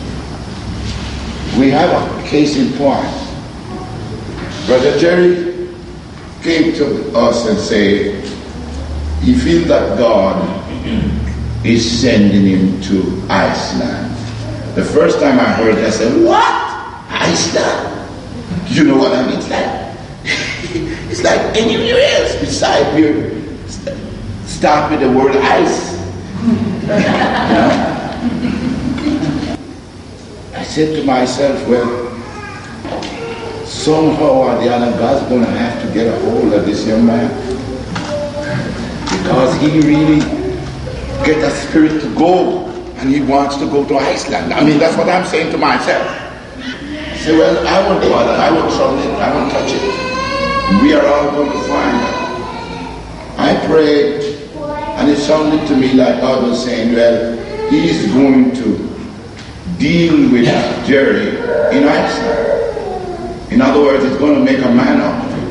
We have a case in point. Brother Jerry came to us and said he feels that God is sending him to Iceland. The first time I heard it, I said, what? Iceland? You know what I mean? It's like, it's like anywhere else besides here. Start with the word ice. I said to myself, well, somehow or the other, God's going to have to get a hold of this young man, because he really get a spirit to go, and he wants to go to Iceland. I mean, that's what I'm saying to myself. I say, well, I won't bother, I won't trouble it, I won't touch it. We are all going to find out. I prayed, and it sounded to me like God was saying, well, he's going to deal with Jerry in Iceland. In other words, it's going to make a man of him.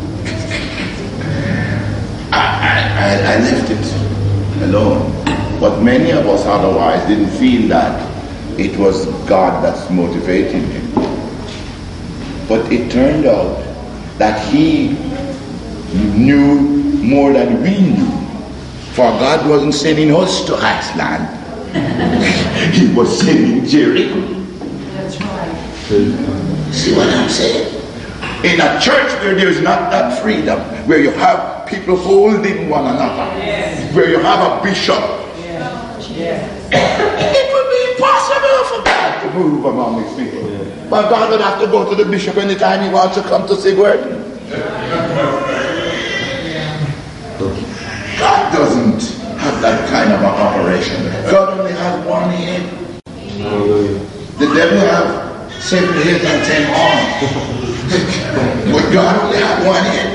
I, I, I left it alone. But many of us otherwise didn't feel that it was God that's motivating him. But it turned out that he knew more than we knew. For God wasn't sending us to Iceland. He was sending Jerry. That's right. See what I'm saying? In a church where there is not that freedom, where you have people holding one another, yes. Where you have a bishop, yes. Yes. It would be impossible for God to move among his people. Yes. But God would have to go to the bishop anytime he wants to come to say word. God doesn't have that kind of an operation. God only has one head. The devil has seven heads and ten arms. But God only has one head.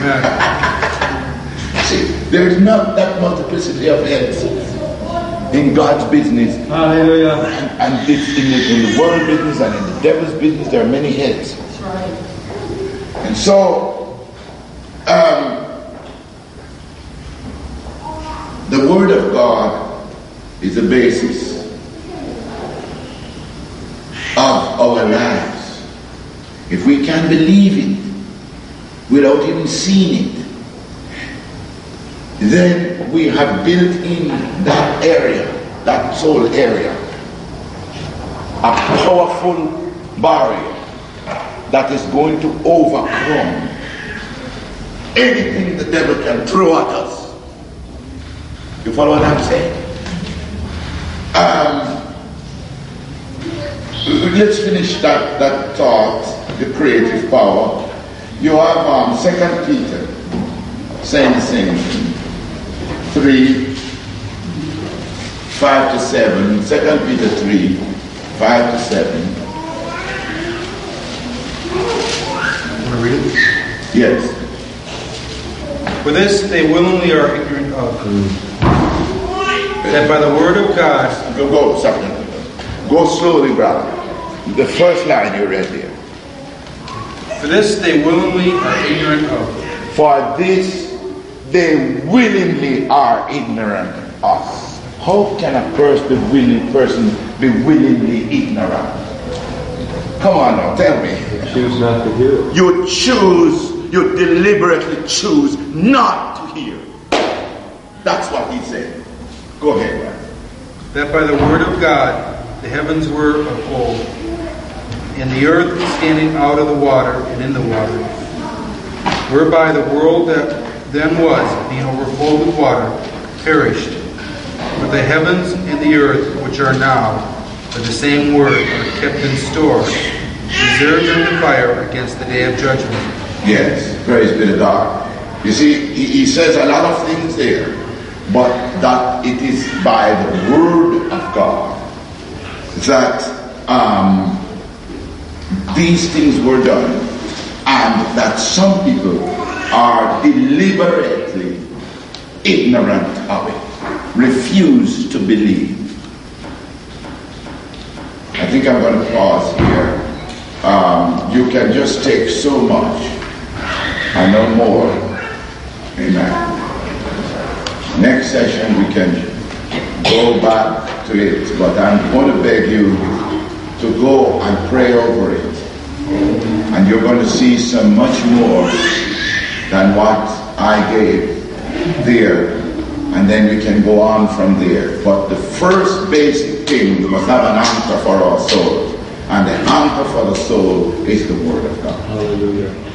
See, there is not that multiplicity of heads in God's business. Hallelujah. And, and it's in the, in the world business and in the devil's business, there are many heads. That's right. And so, um, the Word of God is the basis of our lives. If we can believe it without even seeing it, then we have built in that area, that soul area, a powerful barrier that is going to overcome anything the devil can throw at us. You follow what I'm saying? Um, let's finish that, that thought, the creative power. You have um, Second Peter saying the same thing. three, five to seven. Second Peter three, five to seven. Want to read it? Yes. For this they willingly are ignorant of, that by the word of God, Go, go, something. Go slowly, brother. The first line you read there. for this they willingly are ignorant of, For this they willingly are ignorant of. How can a person be willing person be willingly ignorant? Come on now, tell me. Choose not to hear it. You choose, you deliberately choose not to hear. That's what he said. Go ahead, man. that by the word of God the heavens were of old, and the earth standing out of the water and in the water, whereby the world that then was, being overflowed with water, perished. But the heavens and the earth, which are now, by the same word, are kept in store, reserved unto fire against the day of judgment. Yes, praise be to God. You see, he, he says a lot of things there, but that it is by the word of God that um, these things were done, and that some people are deliberately ignorant of it, refuse to believe. I think I'm going to pause here. Um, you can just take so much and no more. Amen. Next session we can go back to it, but I'm going to beg you to go and pray over it. And you're going to see some much more than what I gave there. And then we can go on from there. But the first basic thing, we must have an anchor for our soul. And the anchor for the soul is the Word of God. Hallelujah.